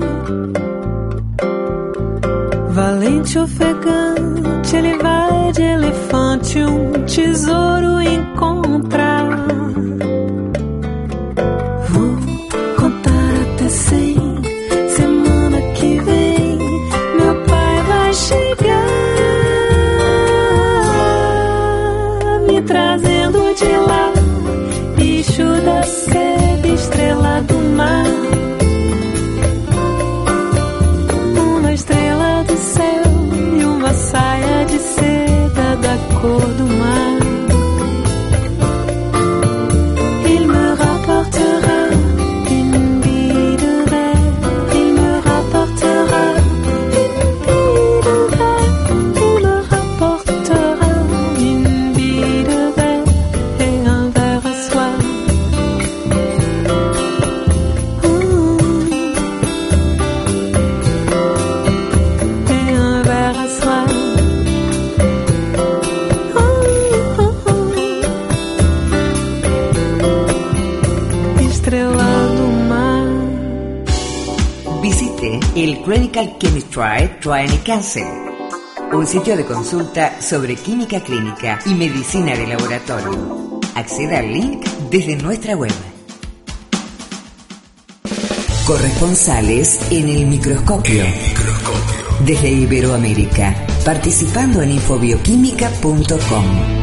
Valente ofegante, ele vai de elefante um tesouro encontrar. Vou contar até cem, semana que vem meu pai vai chegar, me trazendo de lá, bicho da seda, estrela do mar. Uma estrela do céu e uma saia de seda da cor do mar. Il me rapportera une bille de verre, il me rapportera une bille de verre, il me rapportera une bille de verre et un verre à soi. Et un verre à soi. Estrela do mar. Visite el Clinical Chemistry Training Council, un sitio de consulta sobre química clínica y medicina de laboratorio. Acceda al link desde nuestra web. Corresponsales en el microscopio. Desde Iberoamérica, participando en infobioquímica punto com.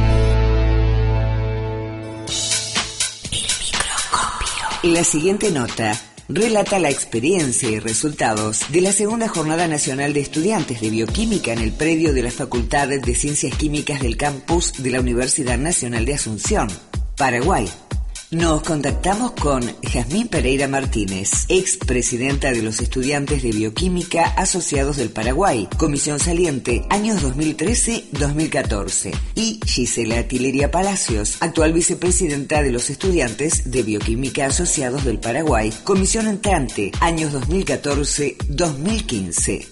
La siguiente nota relata la experiencia y resultados de la segunda Jornada Nacional de Estudiantes de Bioquímica en el predio de la Facultad de Ciencias Químicas del campus de la Universidad Nacional de Asunción, Paraguay. Nos contactamos con Jazmín Pereira Martínez, expresidenta de los Estudiantes de Bioquímica Asociados del Paraguay, Comisión Saliente, años dos mil trece a dos mil catorce, y Gisela Tileria Palacios, actual vicepresidenta de los Estudiantes de Bioquímica Asociados del Paraguay, Comisión Entrante, años dos mil catorce a dos mil quince.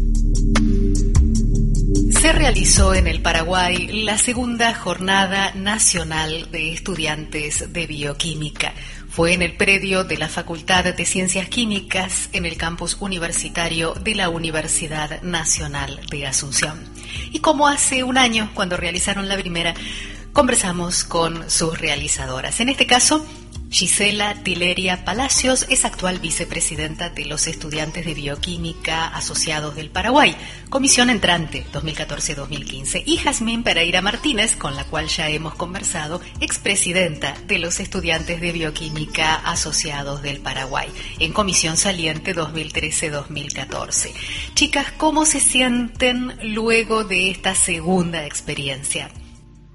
Se realizó en el Paraguay la segunda Jornada Nacional de Estudiantes de Bioquímica. Fue en el predio de la Facultad de Ciencias Químicas en el campus universitario de la Universidad Nacional de Asunción. Y como hace un año, cuando realizaron la primera, conversamos con sus realizadoras. En este caso, Gisela Tileria Palacios es actual vicepresidenta de los Estudiantes de Bioquímica Asociados del Paraguay, Comisión Entrante dos mil catorce a dos mil quince, y Jazmín Pereira Martínez, con la cual ya hemos conversado, expresidenta de los Estudiantes de Bioquímica Asociados del Paraguay, en Comisión Saliente dos mil trece a dos mil catorce. Chicas, ¿cómo se sienten luego de esta segunda experiencia?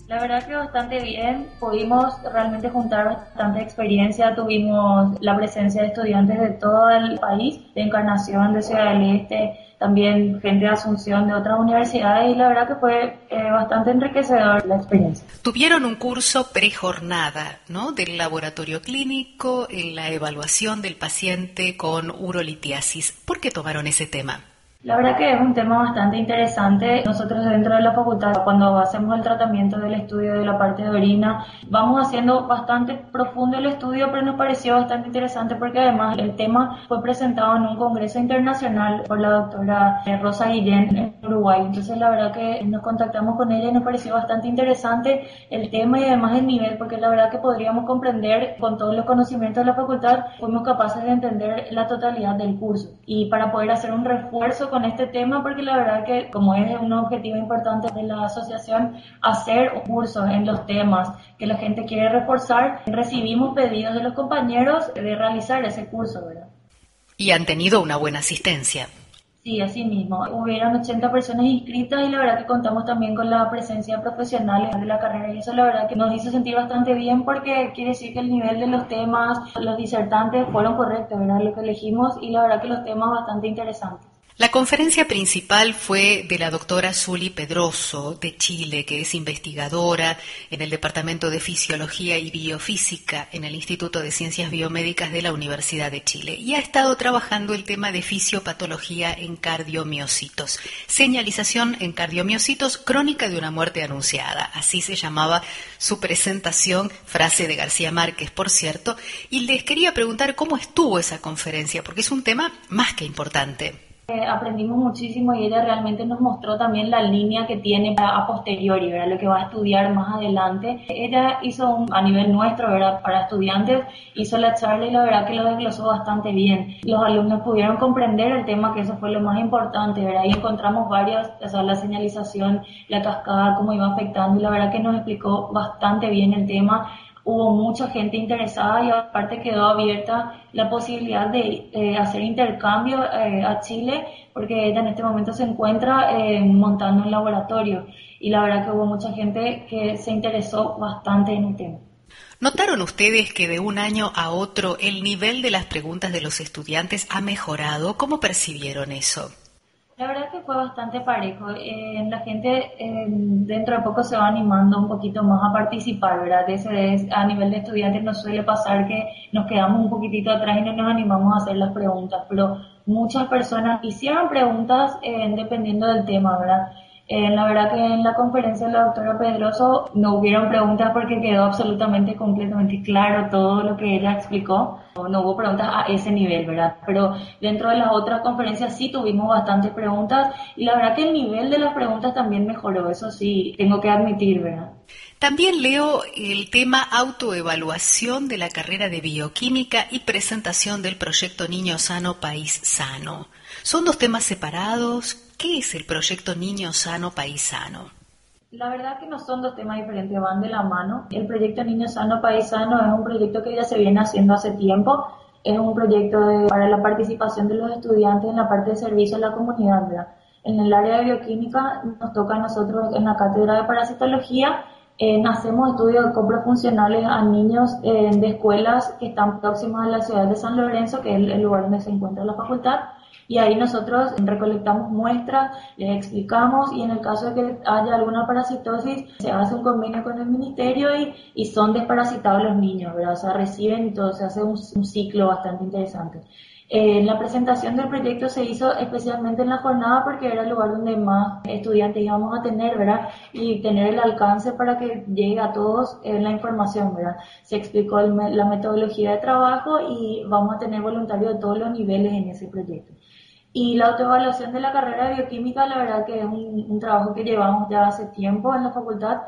La verdad que bastante bien, pudimos realmente juntar bastante experiencia, tuvimos la presencia de estudiantes de todo el país, de Encarnación, de Ciudad del Este, también gente de Asunción, de otras universidades, y la verdad que fue eh, bastante enriquecedor la experiencia. Tuvieron un curso prejornada, ¿no?, del laboratorio clínico en la evaluación del paciente con urolitiasis. ¿Por qué tomaron ese tema? La verdad que es un tema bastante interesante. Nosotros dentro de la facultad, cuando hacemos el tratamiento del estudio de la parte de orina, vamos haciendo bastante profundo el estudio, pero nos pareció bastante interesante porque además el tema fue presentado en un congreso internacional por la doctora Rosa Guillén en Uruguay. Entonces la verdad que nos contactamos con ella y nos pareció bastante interesante el tema y además el nivel, porque la verdad que podríamos comprender con todos los conocimientos de la facultad, fuimos capaces de entender la totalidad del curso. Y para poder hacer un refuerzo con este tema, porque la verdad que como es un objetivo importante de la asociación hacer cursos en los temas que la gente quiere reforzar, recibimos pedidos de los compañeros de realizar ese curso, ¿verdad? Y han tenido una buena asistencia. Sí, así mismo. Hubieron ochenta personas inscritas y la verdad que contamos también con la presencia de profesionales de la carrera y eso la verdad que nos hizo sentir bastante bien porque quiere decir que el nivel de los temas, los disertantes fueron correctos, ¿verdad? Lo que elegimos y la verdad que los temas bastante interesantes. La conferencia principal fue de la doctora Zuli Pedroso, de Chile, que es investigadora en el Departamento de Fisiología y Biofísica en el Instituto de Ciencias Biomédicas de la Universidad de Chile, y ha estado trabajando el tema de fisiopatología en cardiomiocitos, señalización en cardiomiocitos crónica de una muerte anunciada, así se llamaba su presentación, frase de García Márquez, por cierto, y les quería preguntar cómo estuvo esa conferencia, porque es un tema más que importante. Eh, aprendimos muchísimo y ella realmente nos mostró también la línea que tiene a posteriori, ¿verdad? Lo que va a estudiar más adelante. Ella hizo un, a nivel nuestro, ¿verdad? Para estudiantes, hizo la charla y la verdad que lo desglosó bastante bien. Los alumnos pudieron comprender el tema, que eso fue lo más importante, ¿verdad? Y encontramos varias, o sea, la señalización, la cascada, cómo iba afectando y la verdad que nos explicó bastante bien el tema. Hubo mucha gente interesada y aparte quedó abierta la posibilidad de eh, hacer intercambio eh, a Chile porque ella en este momento se encuentra eh, montando un laboratorio y la verdad que hubo mucha gente que se interesó bastante en el tema. ¿Notaron ustedes que de un año a otro el nivel de las preguntas de los estudiantes ha mejorado? ¿Cómo percibieron eso? La verdad que fue bastante parejo. Eh, la gente eh, dentro de poco se va animando un poquito más a participar, ¿verdad? Ese es, a nivel de estudiantes nos suele pasar que nos quedamos un poquitito atrás y no nos animamos a hacer las preguntas, pero muchas personas hicieron preguntas eh, dependiendo del tema, ¿verdad? Eh, la verdad que en la conferencia de la doctora Pedroso no hubieron preguntas porque quedó absolutamente, completamente claro todo lo que ella explicó. No, no hubo preguntas a ese nivel, ¿verdad? Pero dentro de las otras conferencias sí tuvimos bastantes preguntas y la verdad que el nivel de las preguntas también mejoró, eso sí, tengo que admitir, ¿verdad? También leo el tema autoevaluación de la carrera de bioquímica y presentación del proyecto Niño Sano, País Sano. ¿Son dos temas separados? ¿Qué es el proyecto Niño Sano, País Sano? La verdad que no son dos temas diferentes, van de la mano. El proyecto Niño Sano, País Sano es un proyecto que ya se viene haciendo hace tiempo. Es un proyecto de, para la participación de los estudiantes en la parte de servicio a la comunidad, ¿verdad? En el área de bioquímica nos toca a nosotros en la cátedra de parasitología. Eh, hacemos estudios coprofuncionales a niños eh, de escuelas que están próximas a la ciudad de San Lorenzo, que es el, el lugar donde se encuentra la facultad. Y ahí nosotros recolectamos muestras, les explicamos y en el caso de que haya alguna parasitosis se hace un convenio con el ministerio y, y son desparasitados los niños, ¿verdad? O sea, reciben y todo, se hace un, un ciclo bastante interesante. Eh, la presentación del proyecto se hizo especialmente en la jornada porque era el lugar donde más estudiantes íbamos a tener, ¿verdad? Y tener el alcance para que llegue a todos eh, la información, ¿verdad? Se explicó el, la metodología de trabajo y vamos a tener voluntarios de todos los niveles en ese proyecto. Y la autoevaluación de la carrera de bioquímica, la verdad que es un, un trabajo que llevamos ya hace tiempo en la facultad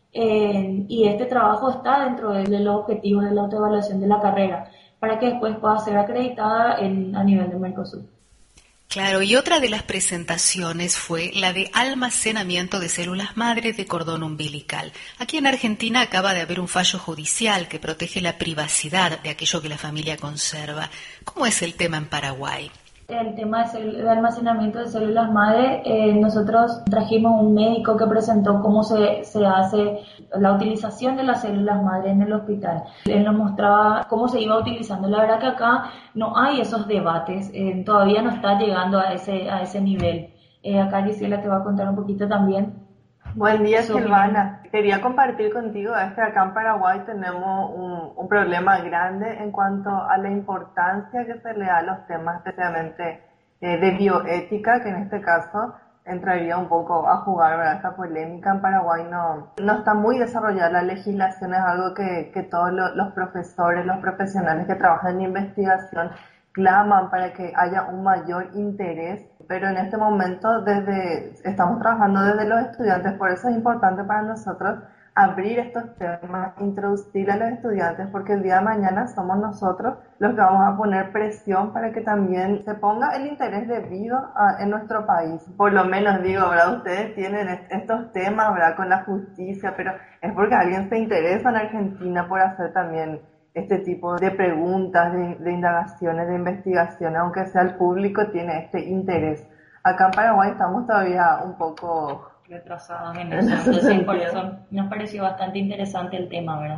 eh, y este trabajo está dentro de, de los objetivos de la autoevaluación de la carrera para que después pueda ser acreditada en, a nivel de Mercosur. Claro, y otra de las presentaciones fue la de almacenamiento de células madres de cordón umbilical. Aquí en Argentina acaba de haber un fallo judicial que protege la privacidad de aquello que la familia conserva. ¿Cómo es el tema en Paraguay? El tema de, cel- de almacenamiento de células madre, eh, nosotros trajimos un médico que presentó cómo se, se hace la utilización de las células madre en el hospital. Él nos mostraba cómo se iba utilizando. La verdad que acá no hay esos debates, eh, todavía no está llegando a ese, a ese nivel. Eh, acá Gisela te va a contar un poquito también. Buen día, Sobre- Silvana. Quería compartir contigo es que acá en Paraguay tenemos un, un problema grande en cuanto a la importancia que se le da a los temas especialmente eh, de bioética, que en este caso entraría un poco a jugar, ¿verdad? Esta polémica en Paraguay no, no está muy desarrollada. La legislación es algo que, que todos los, los profesores, los profesionales que trabajan en investigación claman para que haya un mayor interés, pero en este momento desde estamos trabajando desde los estudiantes, por eso es importante para nosotros abrir estos temas, introducir a los estudiantes, porque el día de mañana somos nosotros los que vamos a poner presión para que también se ponga el interés debido a, en nuestro país. Por lo menos digo, ¿verdad? Ustedes tienen est- estos temas, ¿verdad? Con la justicia, pero es porque alguien se interesa en Argentina por hacer también este tipo de preguntas, de, de indagaciones, de investigaciones, aunque sea el público tiene este interés. Acá en Paraguay estamos todavía un poco Retrasados en eso, entonces por eso nos pareció bastante interesante el tema, ¿verdad?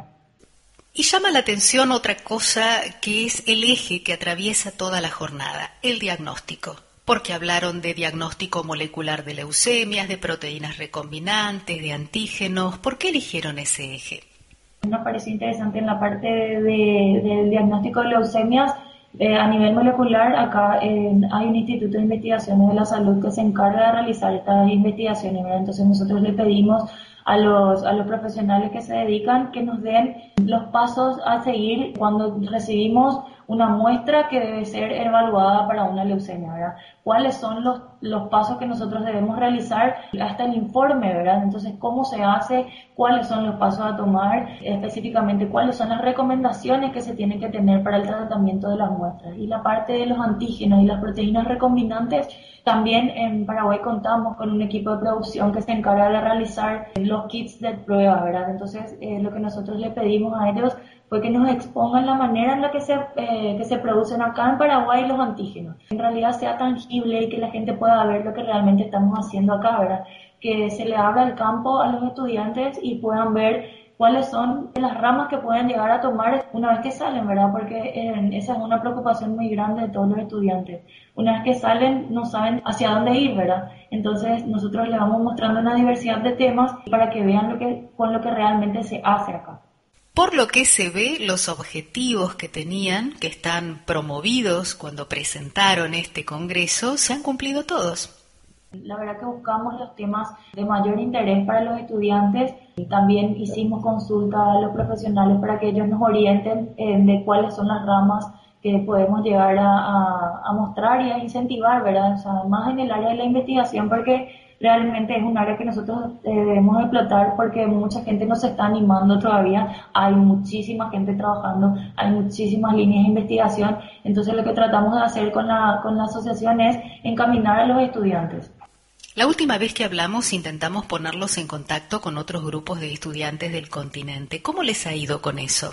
Y llama la atención otra cosa que es el eje que atraviesa toda la jornada, el diagnóstico. Porque hablaron de diagnóstico molecular de leucemias, de proteínas recombinantes, de antígenos. ¿Por qué eligieron ese eje? Nos pareció interesante en la parte de, de- del diagnóstico de leucemias. Eh, a nivel molecular, acá eh, hay un instituto de investigaciones de la salud que se encarga de realizar estas investigaciones, ¿verdad? Entonces nosotros le pedimos a los, a los profesionales que se dedican que nos den los pasos a seguir cuando recibimos una muestra que debe ser evaluada para una leucemia, ¿verdad? ¿Cuáles son los, los pasos que nosotros debemos realizar hasta el informe, ¿verdad? Entonces, ¿cómo se hace? ¿Cuáles son los pasos a tomar? Específicamente, ¿cuáles son las recomendaciones que se tienen que tener para el tratamiento de las muestras? Y la parte de los antígenos y las proteínas recombinantes, también en Paraguay contamos con un equipo de producción que se encarga de realizar los kits de prueba, ¿verdad? Entonces, eh, lo que nosotros le pedimos a ellos fue que nos expongan la manera en la que se, eh, que se producen acá en Paraguay los antígenos. En realidad sea tangible y que la gente pueda ver lo que realmente estamos haciendo acá, ¿verdad? Que se le abra el campo a los estudiantes y puedan ver cuáles son las ramas que pueden llegar a tomar una vez que salen, ¿verdad? Porque eh, esa es una preocupación muy grande de todos los estudiantes. Una vez que salen no saben hacia dónde ir, ¿verdad? Entonces nosotros les vamos mostrando una diversidad de temas para que vean lo que, con lo que realmente se hace acá. Por lo que se ve, los objetivos que tenían, que están promovidos cuando presentaron este congreso, se han cumplido todos. La verdad que buscamos los temas de mayor interés para los estudiantes y también hicimos consulta a los profesionales para que ellos nos orienten eh, de cuáles son las ramas que podemos llegar a, a, a mostrar y a incentivar, ¿verdad? O sea, más en el área de la investigación, porque realmente es un área que nosotros eh, debemos explotar porque mucha gente no se está animando todavía, hay muchísima gente trabajando, hay muchísimas líneas de investigación, entonces lo que tratamos de hacer con la, con la asociación es encaminar a los estudiantes. La última vez que hablamos intentamos ponerlos en contacto con otros grupos de estudiantes del continente. ¿Cómo les ha ido con eso?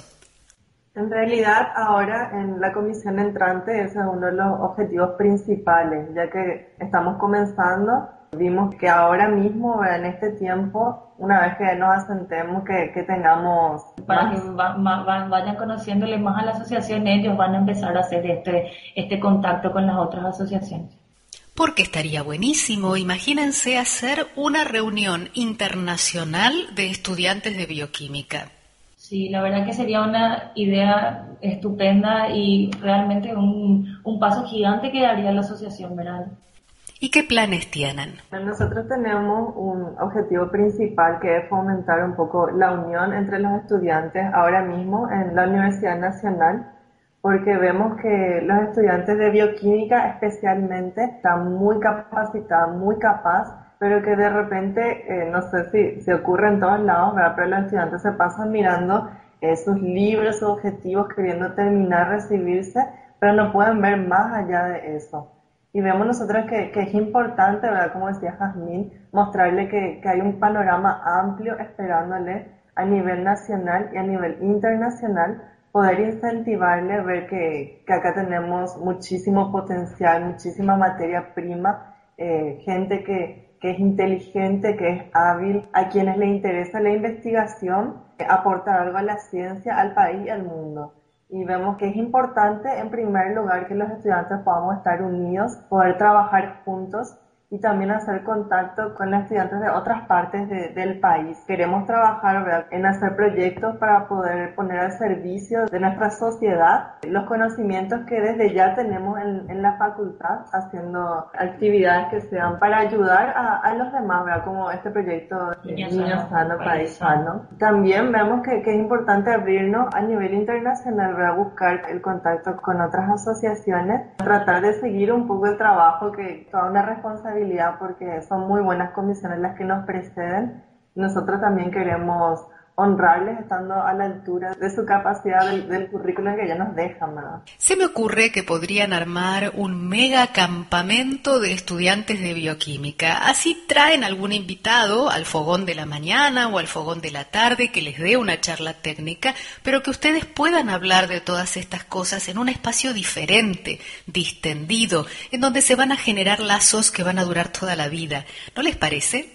En realidad, ahora en la comisión entrante ese es uno de los objetivos principales, ya que estamos comenzando, vimos que ahora mismo, en este tiempo, una vez que nos asentemos, que, que tengamos... Para más... que va, va, vayan conociéndole más a la asociación, ellos van a empezar a hacer este, este contacto con las otras asociaciones. Porque estaría buenísimo, imagínense hacer una reunión internacional de estudiantes de bioquímica. Sí, la verdad que sería una idea estupenda y realmente un, un paso gigante que daría la asociación, ¿verdad? ¿Y qué planes tienen? Nosotros tenemos un objetivo principal que es fomentar un poco la unión entre los estudiantes ahora mismo en la Universidad Nacional, porque vemos que los estudiantes de bioquímica especialmente están muy capacitados, muy capaces, pero que de repente, eh, no sé si se ocurre en todos lados, ¿verdad? Pero los estudiantes se pasan mirando eh, sus libros, sus objetivos, queriendo terminar, recibirse, pero no pueden ver más allá de eso. Y vemos nosotros que, que es importante, ¿verdad? Como decía Jazmín, mostrarle que, que hay un panorama amplio esperándole a nivel nacional y a nivel internacional, poder incentivarle, ver que, que acá tenemos muchísimo potencial, muchísima materia prima, eh, gente que, que es inteligente, que es hábil, a quienes le interesa la investigación, eh, aportar algo a la ciencia, al país y al mundo. Y vemos que es importante, en primer lugar, que los estudiantes podamos estar unidos, poder trabajar juntos y también hacer contacto con los estudiantes de otras partes de, del país. Queremos trabajar, ¿verdad?, en hacer proyectos para poder poner al servicio de nuestra sociedad los conocimientos que desde ya tenemos en, en la facultad, haciendo actividades que sean para ayudar a, a los demás, ¿verdad?, como este proyecto Niño Sano, Sano País Sano. También vemos que, que es importante abrirnos a nivel internacional, ¿verdad?, buscar el contacto con otras asociaciones, tratar de seguir un poco el trabajo, que toda una responsabilidad, porque son muy buenas condiciones las que nos preceden. Nosotros también queremos honrarles estando a la altura de su capacidad del, del currículum que ya nos dejan, ¿verdad? Se me ocurre que podrían armar un mega campamento de estudiantes de bioquímica. Así traen algún invitado al fogón de la mañana o al fogón de la tarde que les dé una charla técnica, pero que ustedes puedan hablar de todas estas cosas en un espacio diferente, distendido, en donde se van a generar lazos que van a durar toda la vida. ¿No les parece?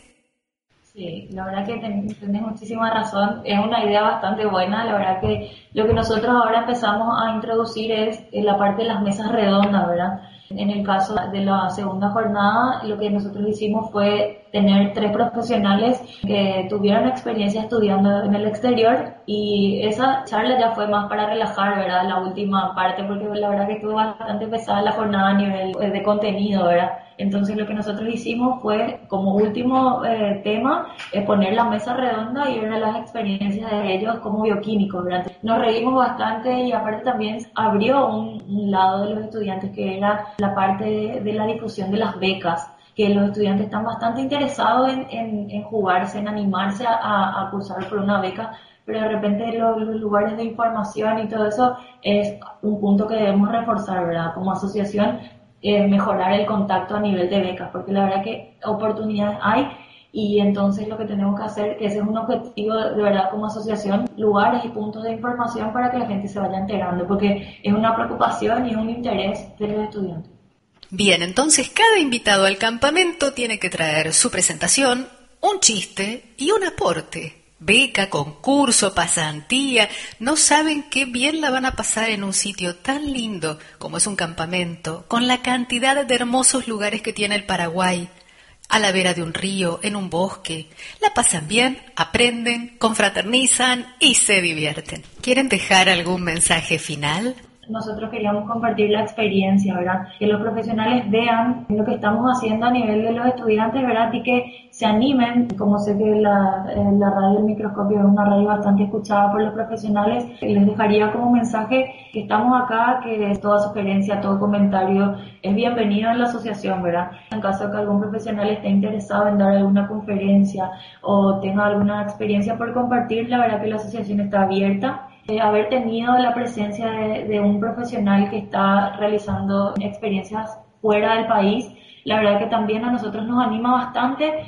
Sí, la verdad que ten, tenés muchísima razón, es una idea bastante buena. La verdad que lo que nosotros ahora empezamos a introducir es la parte de las mesas redondas, ¿verdad? En el caso de la segunda jornada, lo que nosotros hicimos fue tener tres profesionales que tuvieron experiencia estudiando en el exterior, y esa charla ya fue más para relajar, ¿verdad?, la última parte, porque la verdad que estuvo bastante pesada la jornada a nivel de contenido, ¿verdad? Entonces lo que nosotros hicimos fue, como último eh, tema, eh, poner la mesa redonda y ver las experiencias de ellos como bioquímicos, ¿verdad? Nos reímos bastante, y aparte también abrió un, un lado de los estudiantes, que era la parte de, de la difusión de las becas, que los estudiantes están bastante interesados en, en, en jugarse, en animarse a, a cursar por una beca, pero de repente los, los lugares de información y todo eso es un punto que debemos reforzar, ¿verdad? Como asociación, eh, mejorar el contacto a nivel de becas, porque la verdad que oportunidades hay, y entonces lo que tenemos que hacer, que ese es un objetivo de verdad como asociación, lugares y puntos de información para que la gente se vaya enterando, porque es una preocupación y un interés de los estudiantes. Bien, entonces cada invitado al campamento tiene que traer su presentación, un chiste y un aporte. Beca, concurso, pasantía, no saben qué bien la van a pasar en un sitio tan lindo como es un campamento, con la cantidad de hermosos lugares que tiene el Paraguay, a la vera de un río, en un bosque. La pasan bien, aprenden, confraternizan y se divierten. ¿Quieren dejar algún mensaje final? Nosotros queríamos compartir la experiencia, ¿verdad? Que los profesionales vean lo que estamos haciendo a nivel de los estudiantes, ¿verdad? Y que se animen. Como sé que la, la radio El Microscopio es una radio bastante escuchada por los profesionales, les dejaría como mensaje que estamos acá, que toda sugerencia, todo comentario es bienvenido en la asociación, ¿verdad? En caso de que algún profesional esté interesado en dar alguna conferencia o tenga alguna experiencia por compartir, la verdad que la asociación está abierta. Eh, haber tenido la presencia de, de un profesional que está realizando experiencias fuera del país, la verdad que también a nosotros nos anima bastante,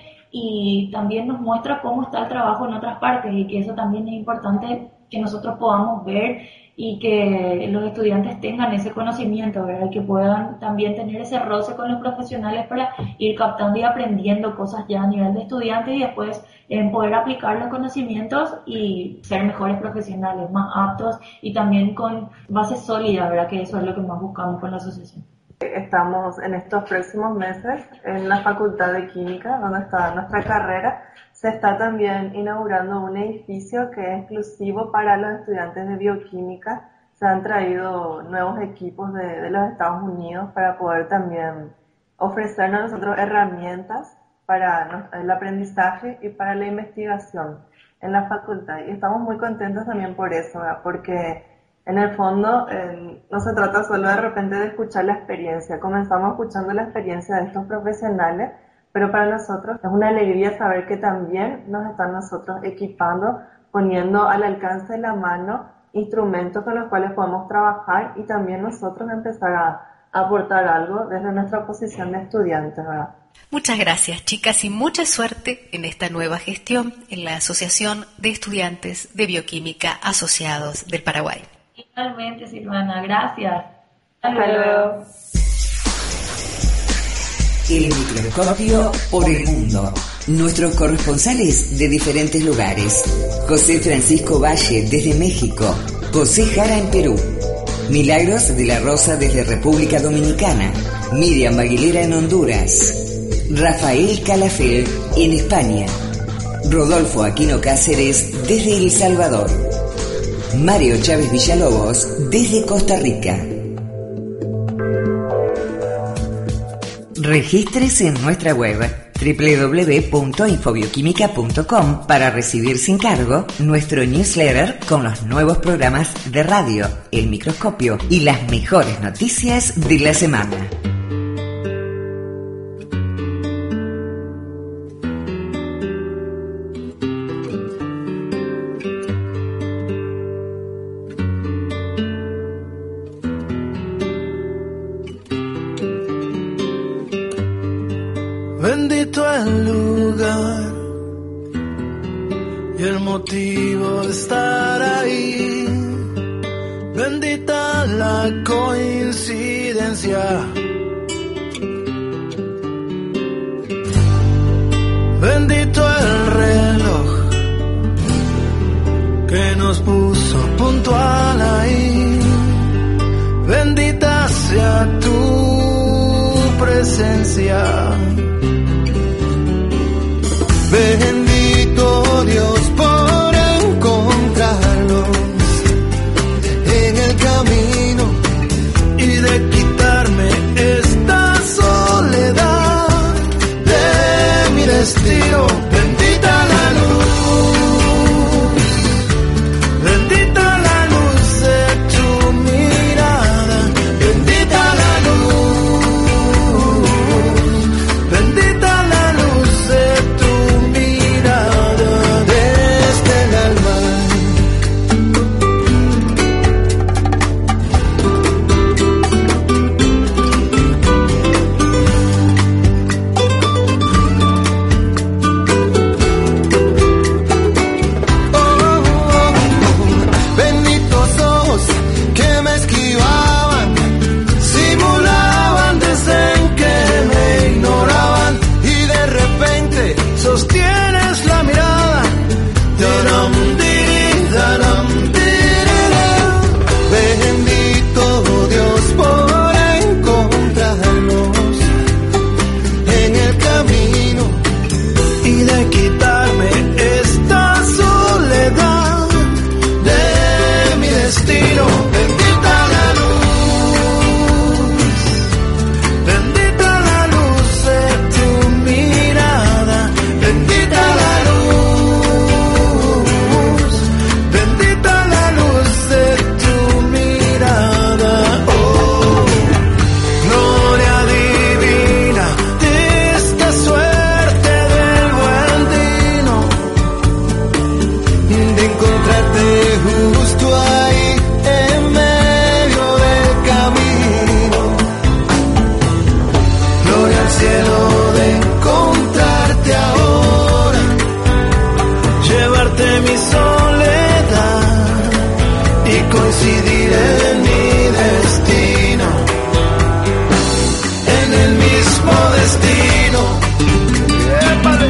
y también nos muestra cómo está el trabajo en otras partes, y que eso también es importante que nosotros podamos ver y que los estudiantes tengan ese conocimiento, ¿verdad? Y que puedan también tener ese roce con los profesionales para ir captando y aprendiendo cosas ya a nivel de estudiantes, y después en poder aplicar los conocimientos y ser mejores profesionales, más aptos y también con base sólida, ¿verdad? Que eso es lo que más buscamos con la asociación. Estamos en estos próximos meses en la Facultad de Química, donde está nuestra carrera. Se está también inaugurando un edificio que es exclusivo para los estudiantes de bioquímica. Se han traído nuevos equipos de, de los Estados Unidos para poder también ofrecernos a nosotros herramientas para el aprendizaje y para la investigación en la facultad. Y estamos muy contentos también por eso, ¿verdad? Porque en el fondo eh, no se trata solo de repente de escuchar la experiencia. Comenzamos escuchando la experiencia de estos profesionales, pero para nosotros es una alegría saber que también nos están nosotros equipando, poniendo al alcance de la mano instrumentos con los cuales podemos trabajar, y también nosotros empezar a aportar algo desde nuestra posición de estudiantes, ¿verdad? Muchas gracias, chicas, y mucha suerte en esta nueva gestión en la Asociación de Estudiantes de Bioquímica Asociados del Paraguay. Realmente, Silvana, gracias. Hasta luego. El microscopio por el mundo. Nuestros corresponsales de diferentes lugares. José Francisco Valle desde México. José Jara en Perú. Milagros de la Rosa desde República Dominicana. Miriam Aguilera en Honduras. Rafael Calafel en España. Rodolfo Aquino Cáceres desde El Salvador. Mario Chávez Villalobos desde Costa Rica. Regístrese en nuestra web doble u doble u doble u punto infobioquímica punto com para recibir sin cargo nuestro newsletter con los nuevos programas de radio, El Microscopio y las mejores noticias de la semana. Bendito el lugar y el motivo de estar ahí. Bendita la coincidencia. Bendito el reloj que nos puso puntual ahí. Bendita sea tu presencia. Bendito Dios por encontrarnos en el camino y de quitarme esta soledad de mi destino. Bendita la luz, bendita la luz de tu mirada, bendita la luz, bendita la luz de tu sostienes la mirada. Daram, diri, daram, dirira. Bendito Dios por encontrarnos en el camino y de quitarme esta soledad de mi destino. Bendita la luz, bendita la luz de tu mirada. Bendita la luz, bendita la luz de tu mirada. Oh, gloria divina de esta suerte del buen dino, de encontrarte justo ahí en medio del camino. Gloria al cielo de encontrarte ahora, llevarte mi soledad y coincidir en mi destino, en el mismo destino. ¡Épale!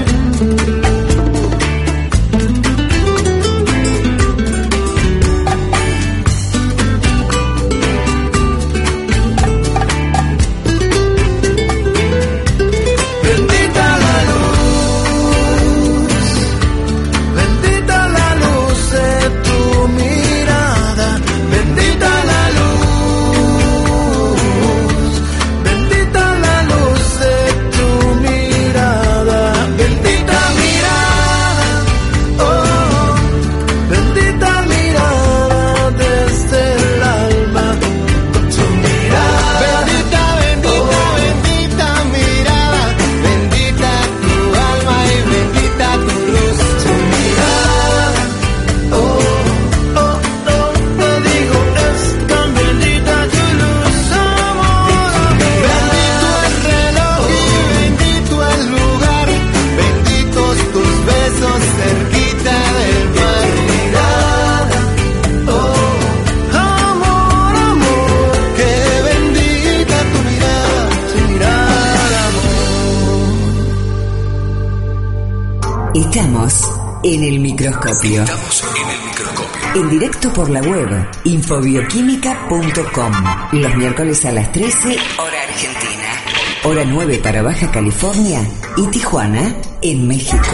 Bendita la luz, bendita la luz de tu mirada, bendita la luz. Estamos en el microscopio. Estamos en el microscopio. En directo por la web infobioquímica punto com. Los miércoles a las trece, hora argentina. Hora nueve para Baja California y Tijuana, en México.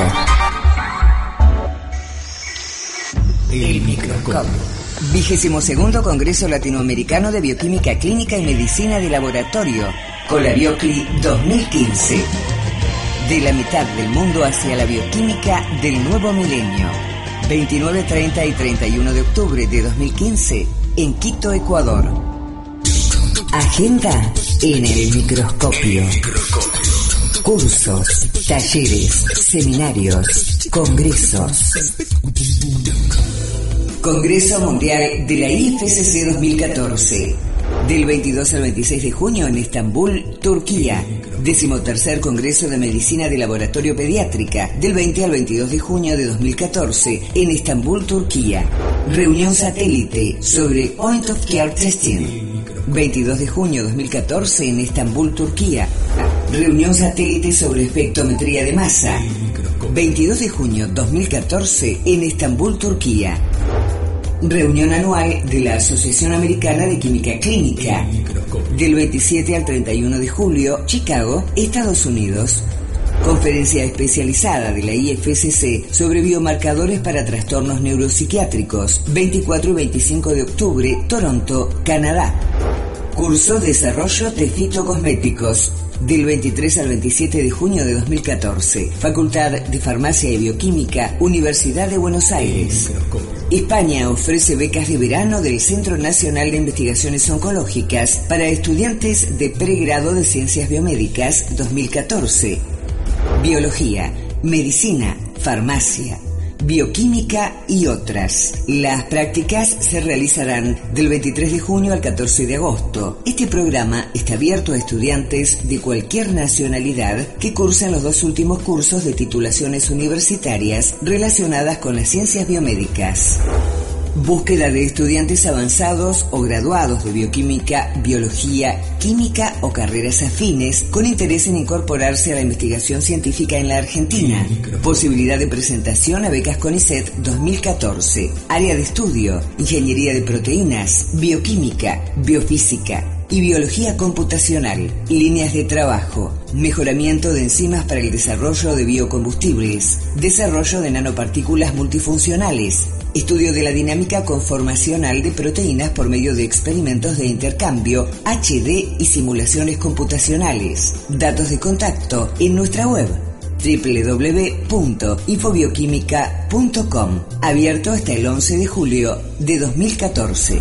El microscopio. Vigésimo segundo Congreso Latinoamericano de Bioquímica Clínica y Medicina de Laboratorio, Colabiocli dos mil quince. De la mitad del mundo hacia la bioquímica del nuevo milenio. veintinueve, treinta y treinta y uno de octubre de dos mil quince en Quito, Ecuador. Agenda en el microscopio. Cursos, talleres, seminarios, congresos. Congreso Mundial de la I F C C dos mil catorce. Del veintidós al veintiséis de junio en Estambul, Turquía. Decimotercer Congreso de Medicina de Laboratorio Pediátrica. Del veinte al veintidós de junio de dos mil catorce en Estambul, Turquía. Reunión satélite sobre Point of Care Testing. veintidós de junio de dos mil catorce en Estambul, Turquía. Reunión satélite sobre espectrometría de masa. veintidós de junio de dos mil catorce en Estambul, Turquía. Reunión anual de la Asociación Americana de Química Clínica. Del veintisiete al treinta y uno de julio, Chicago, Estados Unidos. Conferencia especializada de la I F C C sobre biomarcadores para trastornos neuropsiquiátricos. veinticuatro y veinticinco de octubre, Toronto, Canadá. Curso Desarrollo de Fitocosméticos. Del veintitrés al veintisiete de junio de dos mil catorce. Facultad de Farmacia y Bioquímica, Universidad de Buenos Aires. España ofrece becas de verano del Centro Nacional de Investigaciones Oncológicas para estudiantes de pregrado de Ciencias Biomédicas dos mil catorce. Biología, Medicina, Farmacia, Bioquímica y otras. Las prácticas se realizarán del veintitrés de junio al catorce de agosto. Este programa está abierto a estudiantes de cualquier nacionalidad que cursan los dos últimos cursos de titulaciones universitarias relacionadas con las ciencias biomédicas. Búsqueda de estudiantes avanzados o graduados de bioquímica, biología, química o carreras afines con interés en incorporarse a la investigación científica en la Argentina. Posibilidad de presentación a becas CONICET dos mil catorce. Área de estudio: ingeniería de proteínas, bioquímica, biofísica y biología computacional. Líneas de trabajo: mejoramiento de enzimas para el desarrollo de biocombustibles, desarrollo de nanopartículas multifuncionales, estudio de la dinámica conformacional de proteínas por medio de experimentos de intercambio, H D y simulaciones computacionales. Datos de contacto en nuestra web doble u doble u doble u punto infobioquímica punto com. Abierto hasta el once de julio de dos mil catorce.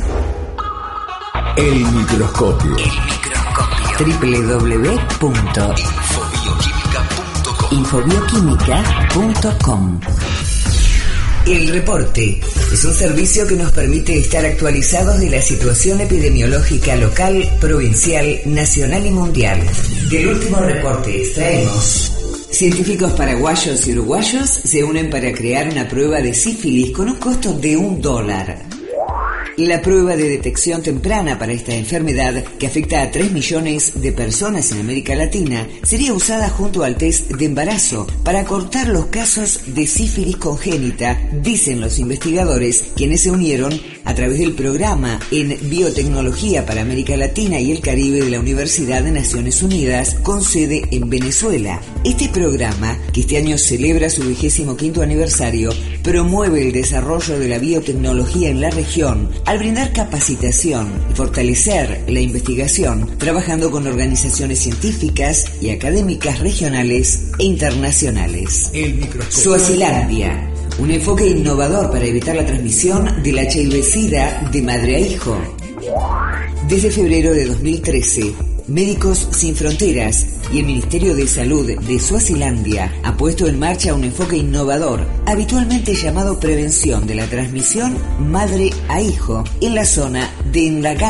El microscopio. doble u doble u doble u punto infobioquímica punto com. El reporte es un servicio que nos permite estar actualizados de la situación epidemiológica local, provincial, nacional y mundial. Del último reporte extraemos: científicos paraguayos y uruguayos se unen para crear una prueba de sífilis con un costo de un dólar. La prueba de detección temprana para esta enfermedad, que afecta a tres millones de personas en América Latina, sería usada junto al test de embarazo para acortar los casos de sífilis congénita, dicen los investigadores, quienes se unieron a través del programa en Biotecnología para América Latina y el Caribe de la Universidad de Naciones Unidas, con sede en Venezuela. Este programa, que este año celebra su vigésimo quinto aniversario, promueve el desarrollo de la biotecnología en la región, al brindar capacitación y fortalecer la investigación, trabajando con organizaciones científicas y académicas regionales e internacionales. Suazilandia, un enfoque innovador para evitar la transmisión del H I V-Sida de madre a hijo. Desde febrero de dos mil trece, Médicos Sin Fronteras y el Ministerio de Salud de Suazilandia ha puesto en marcha un enfoque innovador, habitualmente llamado prevención de la transmisión madre a hijo, en la zona de Nhlangano,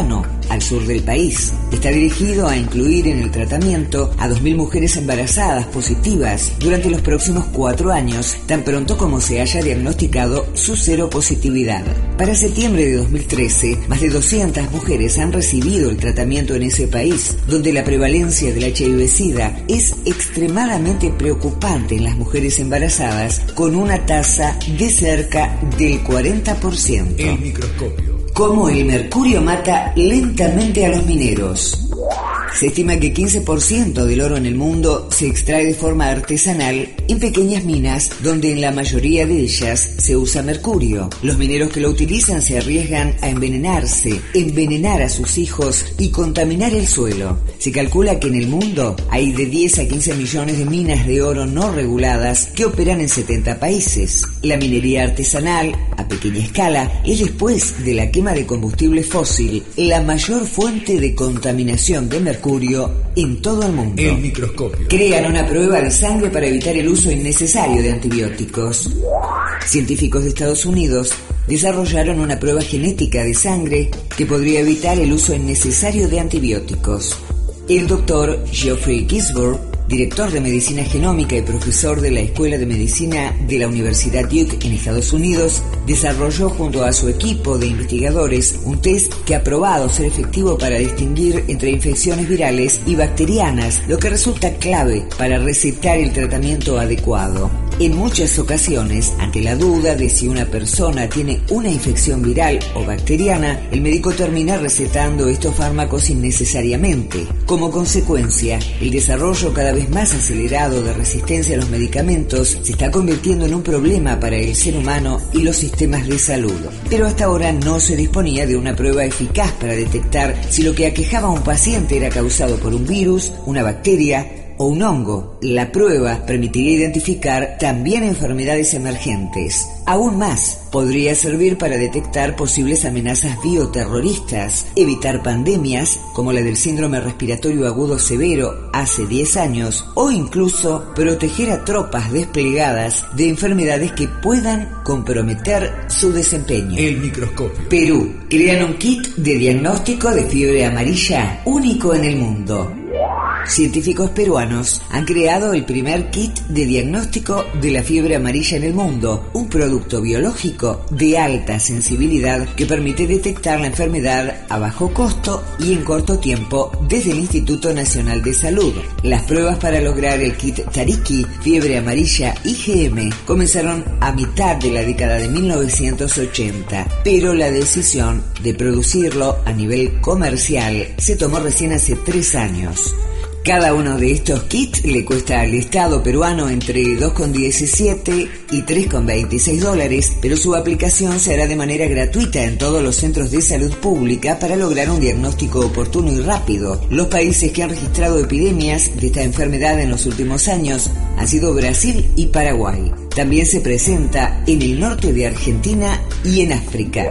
al sur del país. Está dirigido a incluir en el tratamiento a dos mil mujeres embarazadas positivas durante los próximos cuatro años, tan pronto como se haya diagnosticado su seropositividad. Para septiembre de dos mil trece, más de doscientas mujeres han recibido el tratamiento en ese país, donde la prevalencia del H I V-Sida es extremadamente preocupante en las mujeres embarazadas, con una tasa de cerca del cuarenta por ciento. El microscopio. Cómo el mercurio mata lentamente a los mineros. Se estima que quince por ciento del oro en el mundo se extrae de forma artesanal en pequeñas minas, donde en la mayoría de ellas se usa mercurio. Los mineros que lo utilizan se arriesgan a envenenarse, envenenar a sus hijos y contaminar el suelo. Se calcula que en el mundo hay de diez a quince millones de minas de oro no reguladas que operan en setenta países. La minería artesanal, a pequeña escala, es, después de la quema de combustible fósil, la mayor fuente de contaminación de mercurio en todo el mundo. El microscopio. Crean una prueba de sangre para evitar el uso innecesario de antibióticos. Científicos de Estados Unidos desarrollaron una prueba genética de sangre que podría evitar el uso innecesario de antibióticos. El doctor Geoffrey Gisborne, director de medicina genómica y profesor de la Escuela de Medicina de la Universidad Duke en Estados Unidos, desarrolló junto a su equipo de investigadores un test que ha probado ser efectivo para distinguir entre infecciones virales y bacterianas, lo que resulta clave para recetar el tratamiento adecuado. En muchas ocasiones, ante la duda de si una persona tiene una infección viral o bacteriana, el médico termina recetando estos fármacos innecesariamente. Como consecuencia, el desarrollo cada vez más acelerado de resistencia a los medicamentos se está convirtiendo en un problema para el ser humano y los sistemas de salud. Pero hasta ahora no se disponía de una prueba eficaz para detectar si lo que aquejaba a un paciente era causado por un virus, una bacteria o un hongo. La prueba permitiría identificar también enfermedades emergentes. Aún más, podría servir para detectar posibles amenazas bioterroristas, evitar pandemias como la del síndrome respiratorio agudo severo hace diez años, o incluso proteger a tropas desplegadas de enfermedades que puedan comprometer su desempeño. El microscopio. Perú. Crean un kit de diagnóstico de fiebre amarilla único en el mundo. Científicos peruanos han creado el primer kit de diagnóstico de la fiebre amarilla en el mundo, un producto biológico de alta sensibilidad que permite detectar la enfermedad a bajo costo y en corto tiempo desde el Instituto Nacional de Salud. Las pruebas para lograr el kit Tariki, fiebre amarilla I G M, comenzaron a mitad de la década de mil novecientos ochenta, pero la decisión de producirlo a nivel comercial se tomó recién hace tres años. Cada uno de estos kits le cuesta al Estado peruano entre dos con diecisiete y tres con veintiséis dólares, pero su aplicación se hará de manera gratuita en todos los centros de salud pública para lograr un diagnóstico oportuno y rápido. Los países que han registrado epidemias de esta enfermedad en los últimos años han sido Brasil y Paraguay. También se presenta en el norte de Argentina y en África.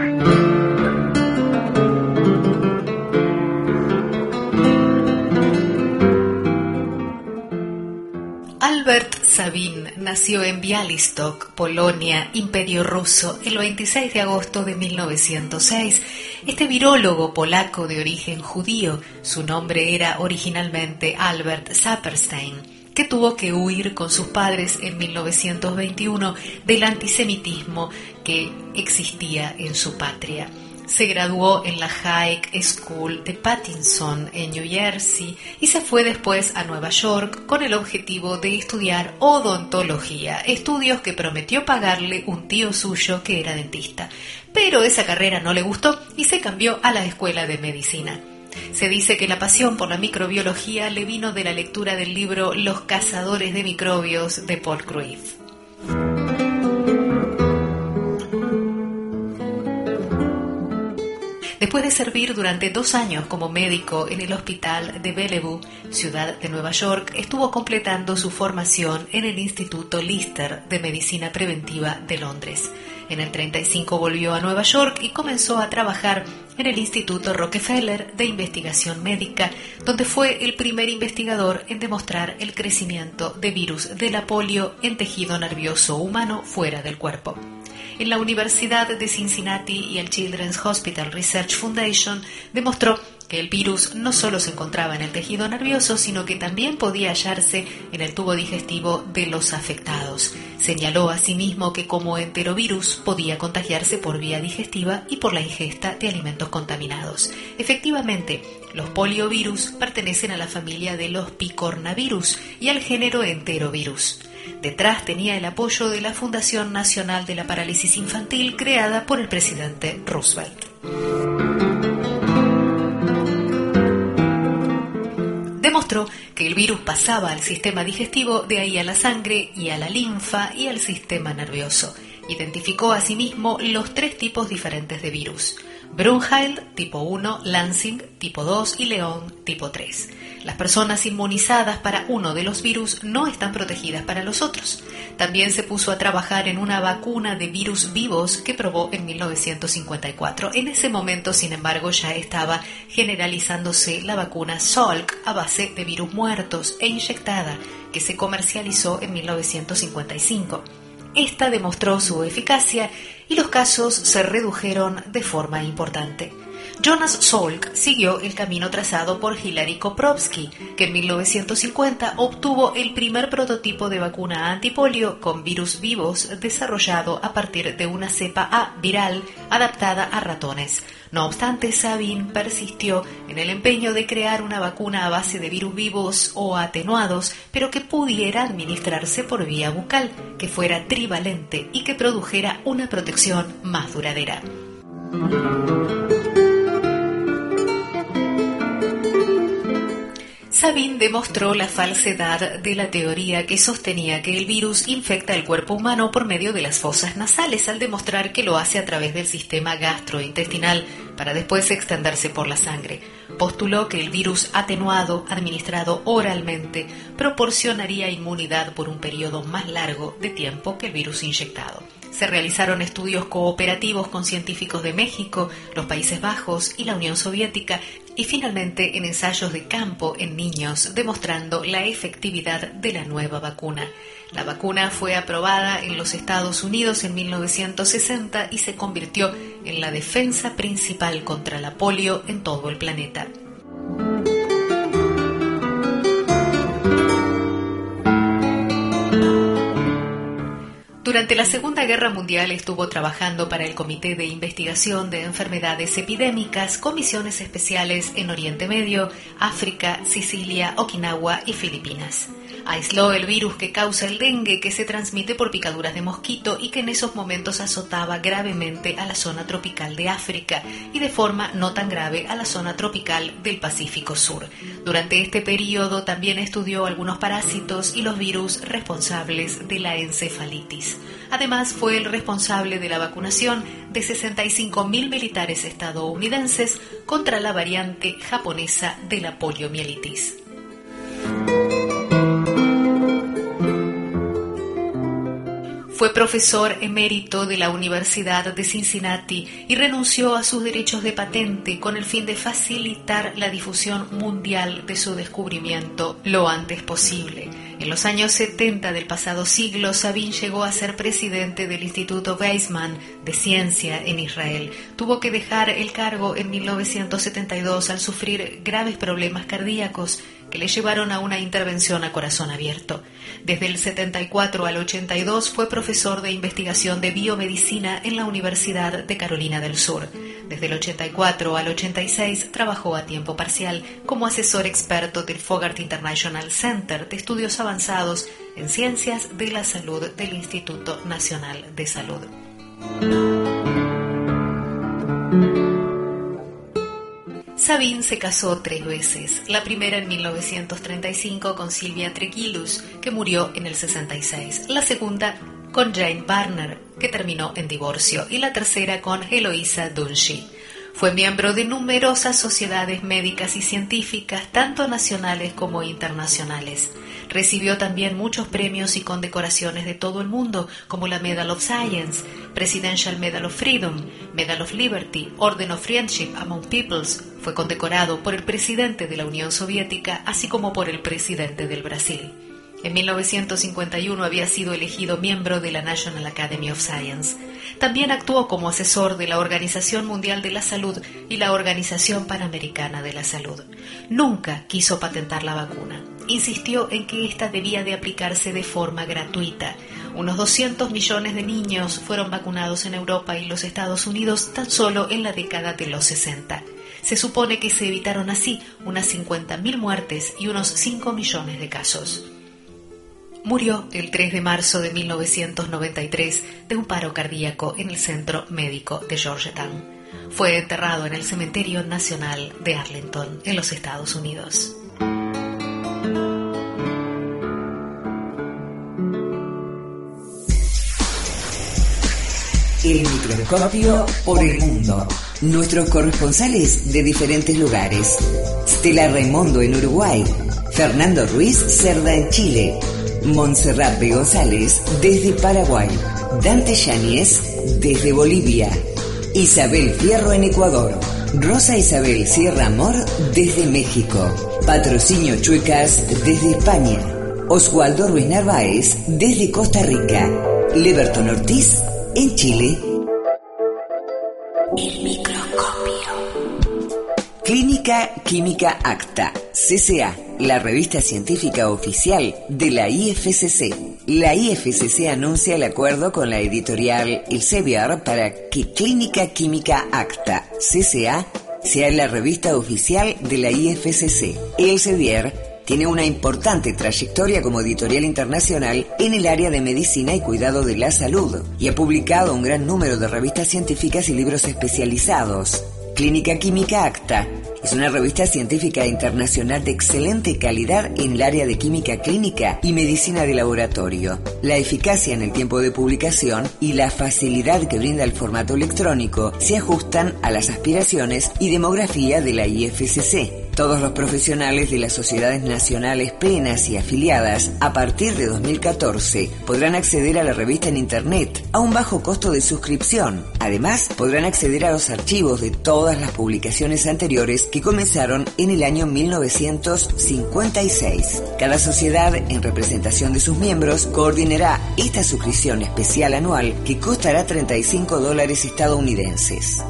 Albert Sabin nació en Białystok, Polonia, Imperio Ruso, el veintiséis de agosto de mil novecientos seis. Este virólogo polaco de origen judío, su nombre era originalmente Albert Saperstein, que tuvo que huir con sus padres en mil novecientos veintiuno del antisemitismo que existía en su patria. Se graduó en la High School de Pattinson, en New Jersey, y se fue después a Nueva York con el objetivo de estudiar odontología, estudios que prometió pagarle un tío suyo que era dentista. Pero esa carrera no le gustó y se cambió a la escuela de medicina. Se dice que la pasión por la microbiología le vino de la lectura del libro Los cazadores de microbios de Paul Cruif. Después de servir durante dos años como médico en el hospital de Bellevue, ciudad de Nueva York, estuvo completando su formación en el Instituto Lister de Medicina Preventiva de Londres. En el treinta y cinco volvió a Nueva York y comenzó a trabajar en el Instituto Rockefeller de Investigación Médica, donde fue el primer investigador en demostrar el crecimiento de virus de la polio en tejido nervioso humano fuera del cuerpo. En la Universidad de Cincinnati y el Children's Hospital Research Foundation demostró que el virus no solo se encontraba en el tejido nervioso, sino que también podía hallarse en el tubo digestivo de los afectados. Señaló asimismo que como enterovirus podía contagiarse por vía digestiva y por la ingesta de alimentos contaminados. Efectivamente, los poliovirus pertenecen a la familia de los picornavirus y al género enterovirus. Detrás tenía el apoyo de la Fundación Nacional de la Parálisis Infantil creada por el presidente Roosevelt. Demostró que el virus pasaba al sistema digestivo, de ahí a la sangre y a la linfa y al sistema nervioso. Identificó asimismo los tres tipos diferentes de virus: Brunhild tipo uno, Lansing tipo dos y León tipo tres. Las personas inmunizadas para uno de los virus no están protegidas para los otros. También se puso a trabajar en una vacuna de virus vivos que probó en mil novecientos cincuenta y cuatro. En ese momento, sin embargo, ya estaba generalizándose la vacuna Salk a base de virus muertos e inyectada, que se comercializó en mil novecientos cincuenta y cinco. Esta demostró su eficacia y los casos se redujeron de forma importante. Jonas Salk siguió el camino trazado por Hilary Koprowski, que en mil novecientos cincuenta obtuvo el primer prototipo de vacuna antipolio con virus vivos desarrollado a partir de una cepa A viral adaptada a ratones. No obstante, Sabin persistió en el empeño de crear una vacuna a base de virus vivos o atenuados, pero que pudiera administrarse por vía bucal, que fuera trivalente y que produjera una protección más duradera. Sabin demostró la falsedad de la teoría que sostenía que el virus infecta el cuerpo humano por medio de las fosas nasales, al demostrar que lo hace a través del sistema gastrointestinal para después extenderse por la sangre. Postuló que el virus atenuado, administrado oralmente, proporcionaría inmunidad por un periodo más largo de tiempo que el virus inyectado. Se realizaron estudios cooperativos con científicos de México, los Países Bajos y la Unión Soviética, y finalmente en ensayos de campo en niños, demostrando la efectividad de la nueva vacuna. La vacuna fue aprobada en los Estados Unidos en mil novecientos sesenta y se convirtió en la defensa principal contra la polio en todo el planeta. Durante la Segunda Guerra Mundial estuvo trabajando para el Comité de Investigación de Enfermedades Epidémicas, comisiones especiales en Oriente Medio, África, Sicilia, Okinawa y Filipinas. Aisló el virus que causa el dengue, que se transmite por picaduras de mosquito y que en esos momentos azotaba gravemente a la zona tropical de África y de forma no tan grave a la zona tropical del Pacífico Sur. Durante este periodo también estudió algunos parásitos y los virus responsables de la encefalitis. Además, fue el responsable de la vacunación de sesenta y cinco mil militares estadounidenses contra la variante japonesa de la poliomielitis. Fue profesor emérito de la Universidad de Cincinnati y renunció a sus derechos de patente con el fin de facilitar la difusión mundial de su descubrimiento lo antes posible. En los años setenta del pasado siglo, Sabin llegó a ser presidente del Instituto Weizmann de Ciencia en Israel. Tuvo que dejar el cargo en mil novecientos setenta y dos al sufrir graves problemas cardíacos que le llevaron a una intervención a corazón abierto. Desde el setenta y cuatro al ochenta y dos fue profesor de investigación de biomedicina en la Universidad de Carolina del Sur. Desde el ochenta y cuatro al ochenta y seis trabajó a tiempo parcial como asesor experto del Fogarty International Center de Estudios Avanzados en Ciencias de la Salud del Instituto Nacional de Salud. Sabin se casó tres veces, la primera en mil novecientos treinta y cinco con Sylvia Tregilus, que murió en el sesenta y seis, la segunda con Jane Barner, que terminó en divorcio, y la tercera con Eloisa Dunshee. Fue miembro de numerosas sociedades médicas y científicas, tanto nacionales como internacionales. Recibió también muchos premios y condecoraciones de todo el mundo, como la Medal of Science, Presidential Medal of Freedom, Medal of Liberty, Order of Friendship Among Peoples. Fue condecorado por el presidente de la Unión Soviética, así como por el presidente del Brasil. En mil novecientos cincuenta y uno había sido elegido miembro de la National Academy of Science. También actuó como asesor de la Organización Mundial de la Salud y la Organización Panamericana de la Salud. Nunca quiso patentar la vacuna. Insistió en que ésta debía de aplicarse de forma gratuita. Unos doscientos millones de niños fueron vacunados en Europa y los Estados Unidos tan solo en la década de los sesenta. Se supone que se evitaron así unas cincuenta mil muertes y unos cinco millones de casos. Murió el tres de marzo de mil novecientos noventa y tres de un paro cardíaco en el Centro Médico de Georgetown. Fue enterrado en el Cementerio Nacional de Arlington, en los Estados Unidos. El microscopio por el mundo. Nuestros corresponsales de diferentes lugares. Stella Raimondo en Uruguay. Fernando Ruiz Cerda en Chile. Montserrat B. González desde Paraguay, Dante Yáñez desde Bolivia, Isabel Fierro en Ecuador, Rosa Isabel Sierra Amor desde México, Patrocinio Chuecas desde España, Oswaldo Ruiz Narváez desde Costa Rica, Leberton Ortiz en Chile. El microscopio. Clínica Química Acta, C C A, la revista científica oficial de la I F C C. La I F C C anuncia el acuerdo con la editorial Elsevier para que Clínica Química Acta, C C A, sea la revista oficial de la I F C C. Elsevier tiene una importante trayectoria como editorial internacional en el área de medicina y cuidado de la salud y ha publicado un gran número de revistas científicas y libros especializados. Clínica Química Acta es una revista científica internacional de excelente calidad en el área de química clínica y medicina de laboratorio. La eficacia en el tiempo de publicación y la facilidad que brinda el formato electrónico se ajustan a las aspiraciones y demografía de la I F C C. Todos los profesionales de las sociedades nacionales plenas y afiliadas a partir de dos mil catorce podrán acceder a la revista en Internet a un bajo costo de suscripción. Además, podrán acceder a los archivos de todas las publicaciones anteriores que comenzaron en el año mil novecientos cincuenta y seis. Cada sociedad, en representación de sus miembros, coordinará esta suscripción especial anual que costará treinta y cinco dólares estadounidenses.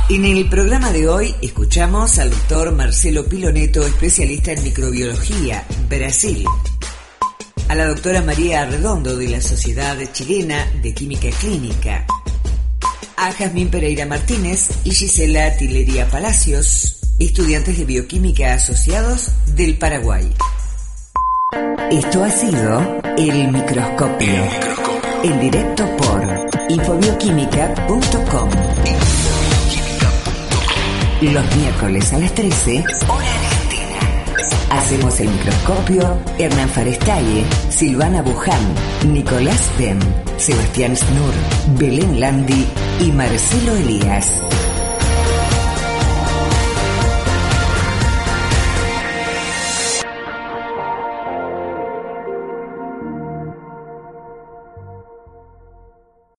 En el programa de hoy escuchamos al doctor Marcelo Piloneto, especialista en microbiología, Brasil. A la doctora María Arredondo, de la Sociedad Chilena de Química Clínica. A Jazmín Pereira Martínez y Gisela Tilería Palacios, estudiantes de Bioquímica asociados del Paraguay. Esto ha sido El Microscopio, El Microscopio. En directo por infobioquímica punto com. Los miércoles a las trece, hora argentina. Hacemos El Microscopio Hernán Farestalle, Silvana Buján, Nicolás Bem, Sebastián Snur, Belén Landi y Marcelo Elías.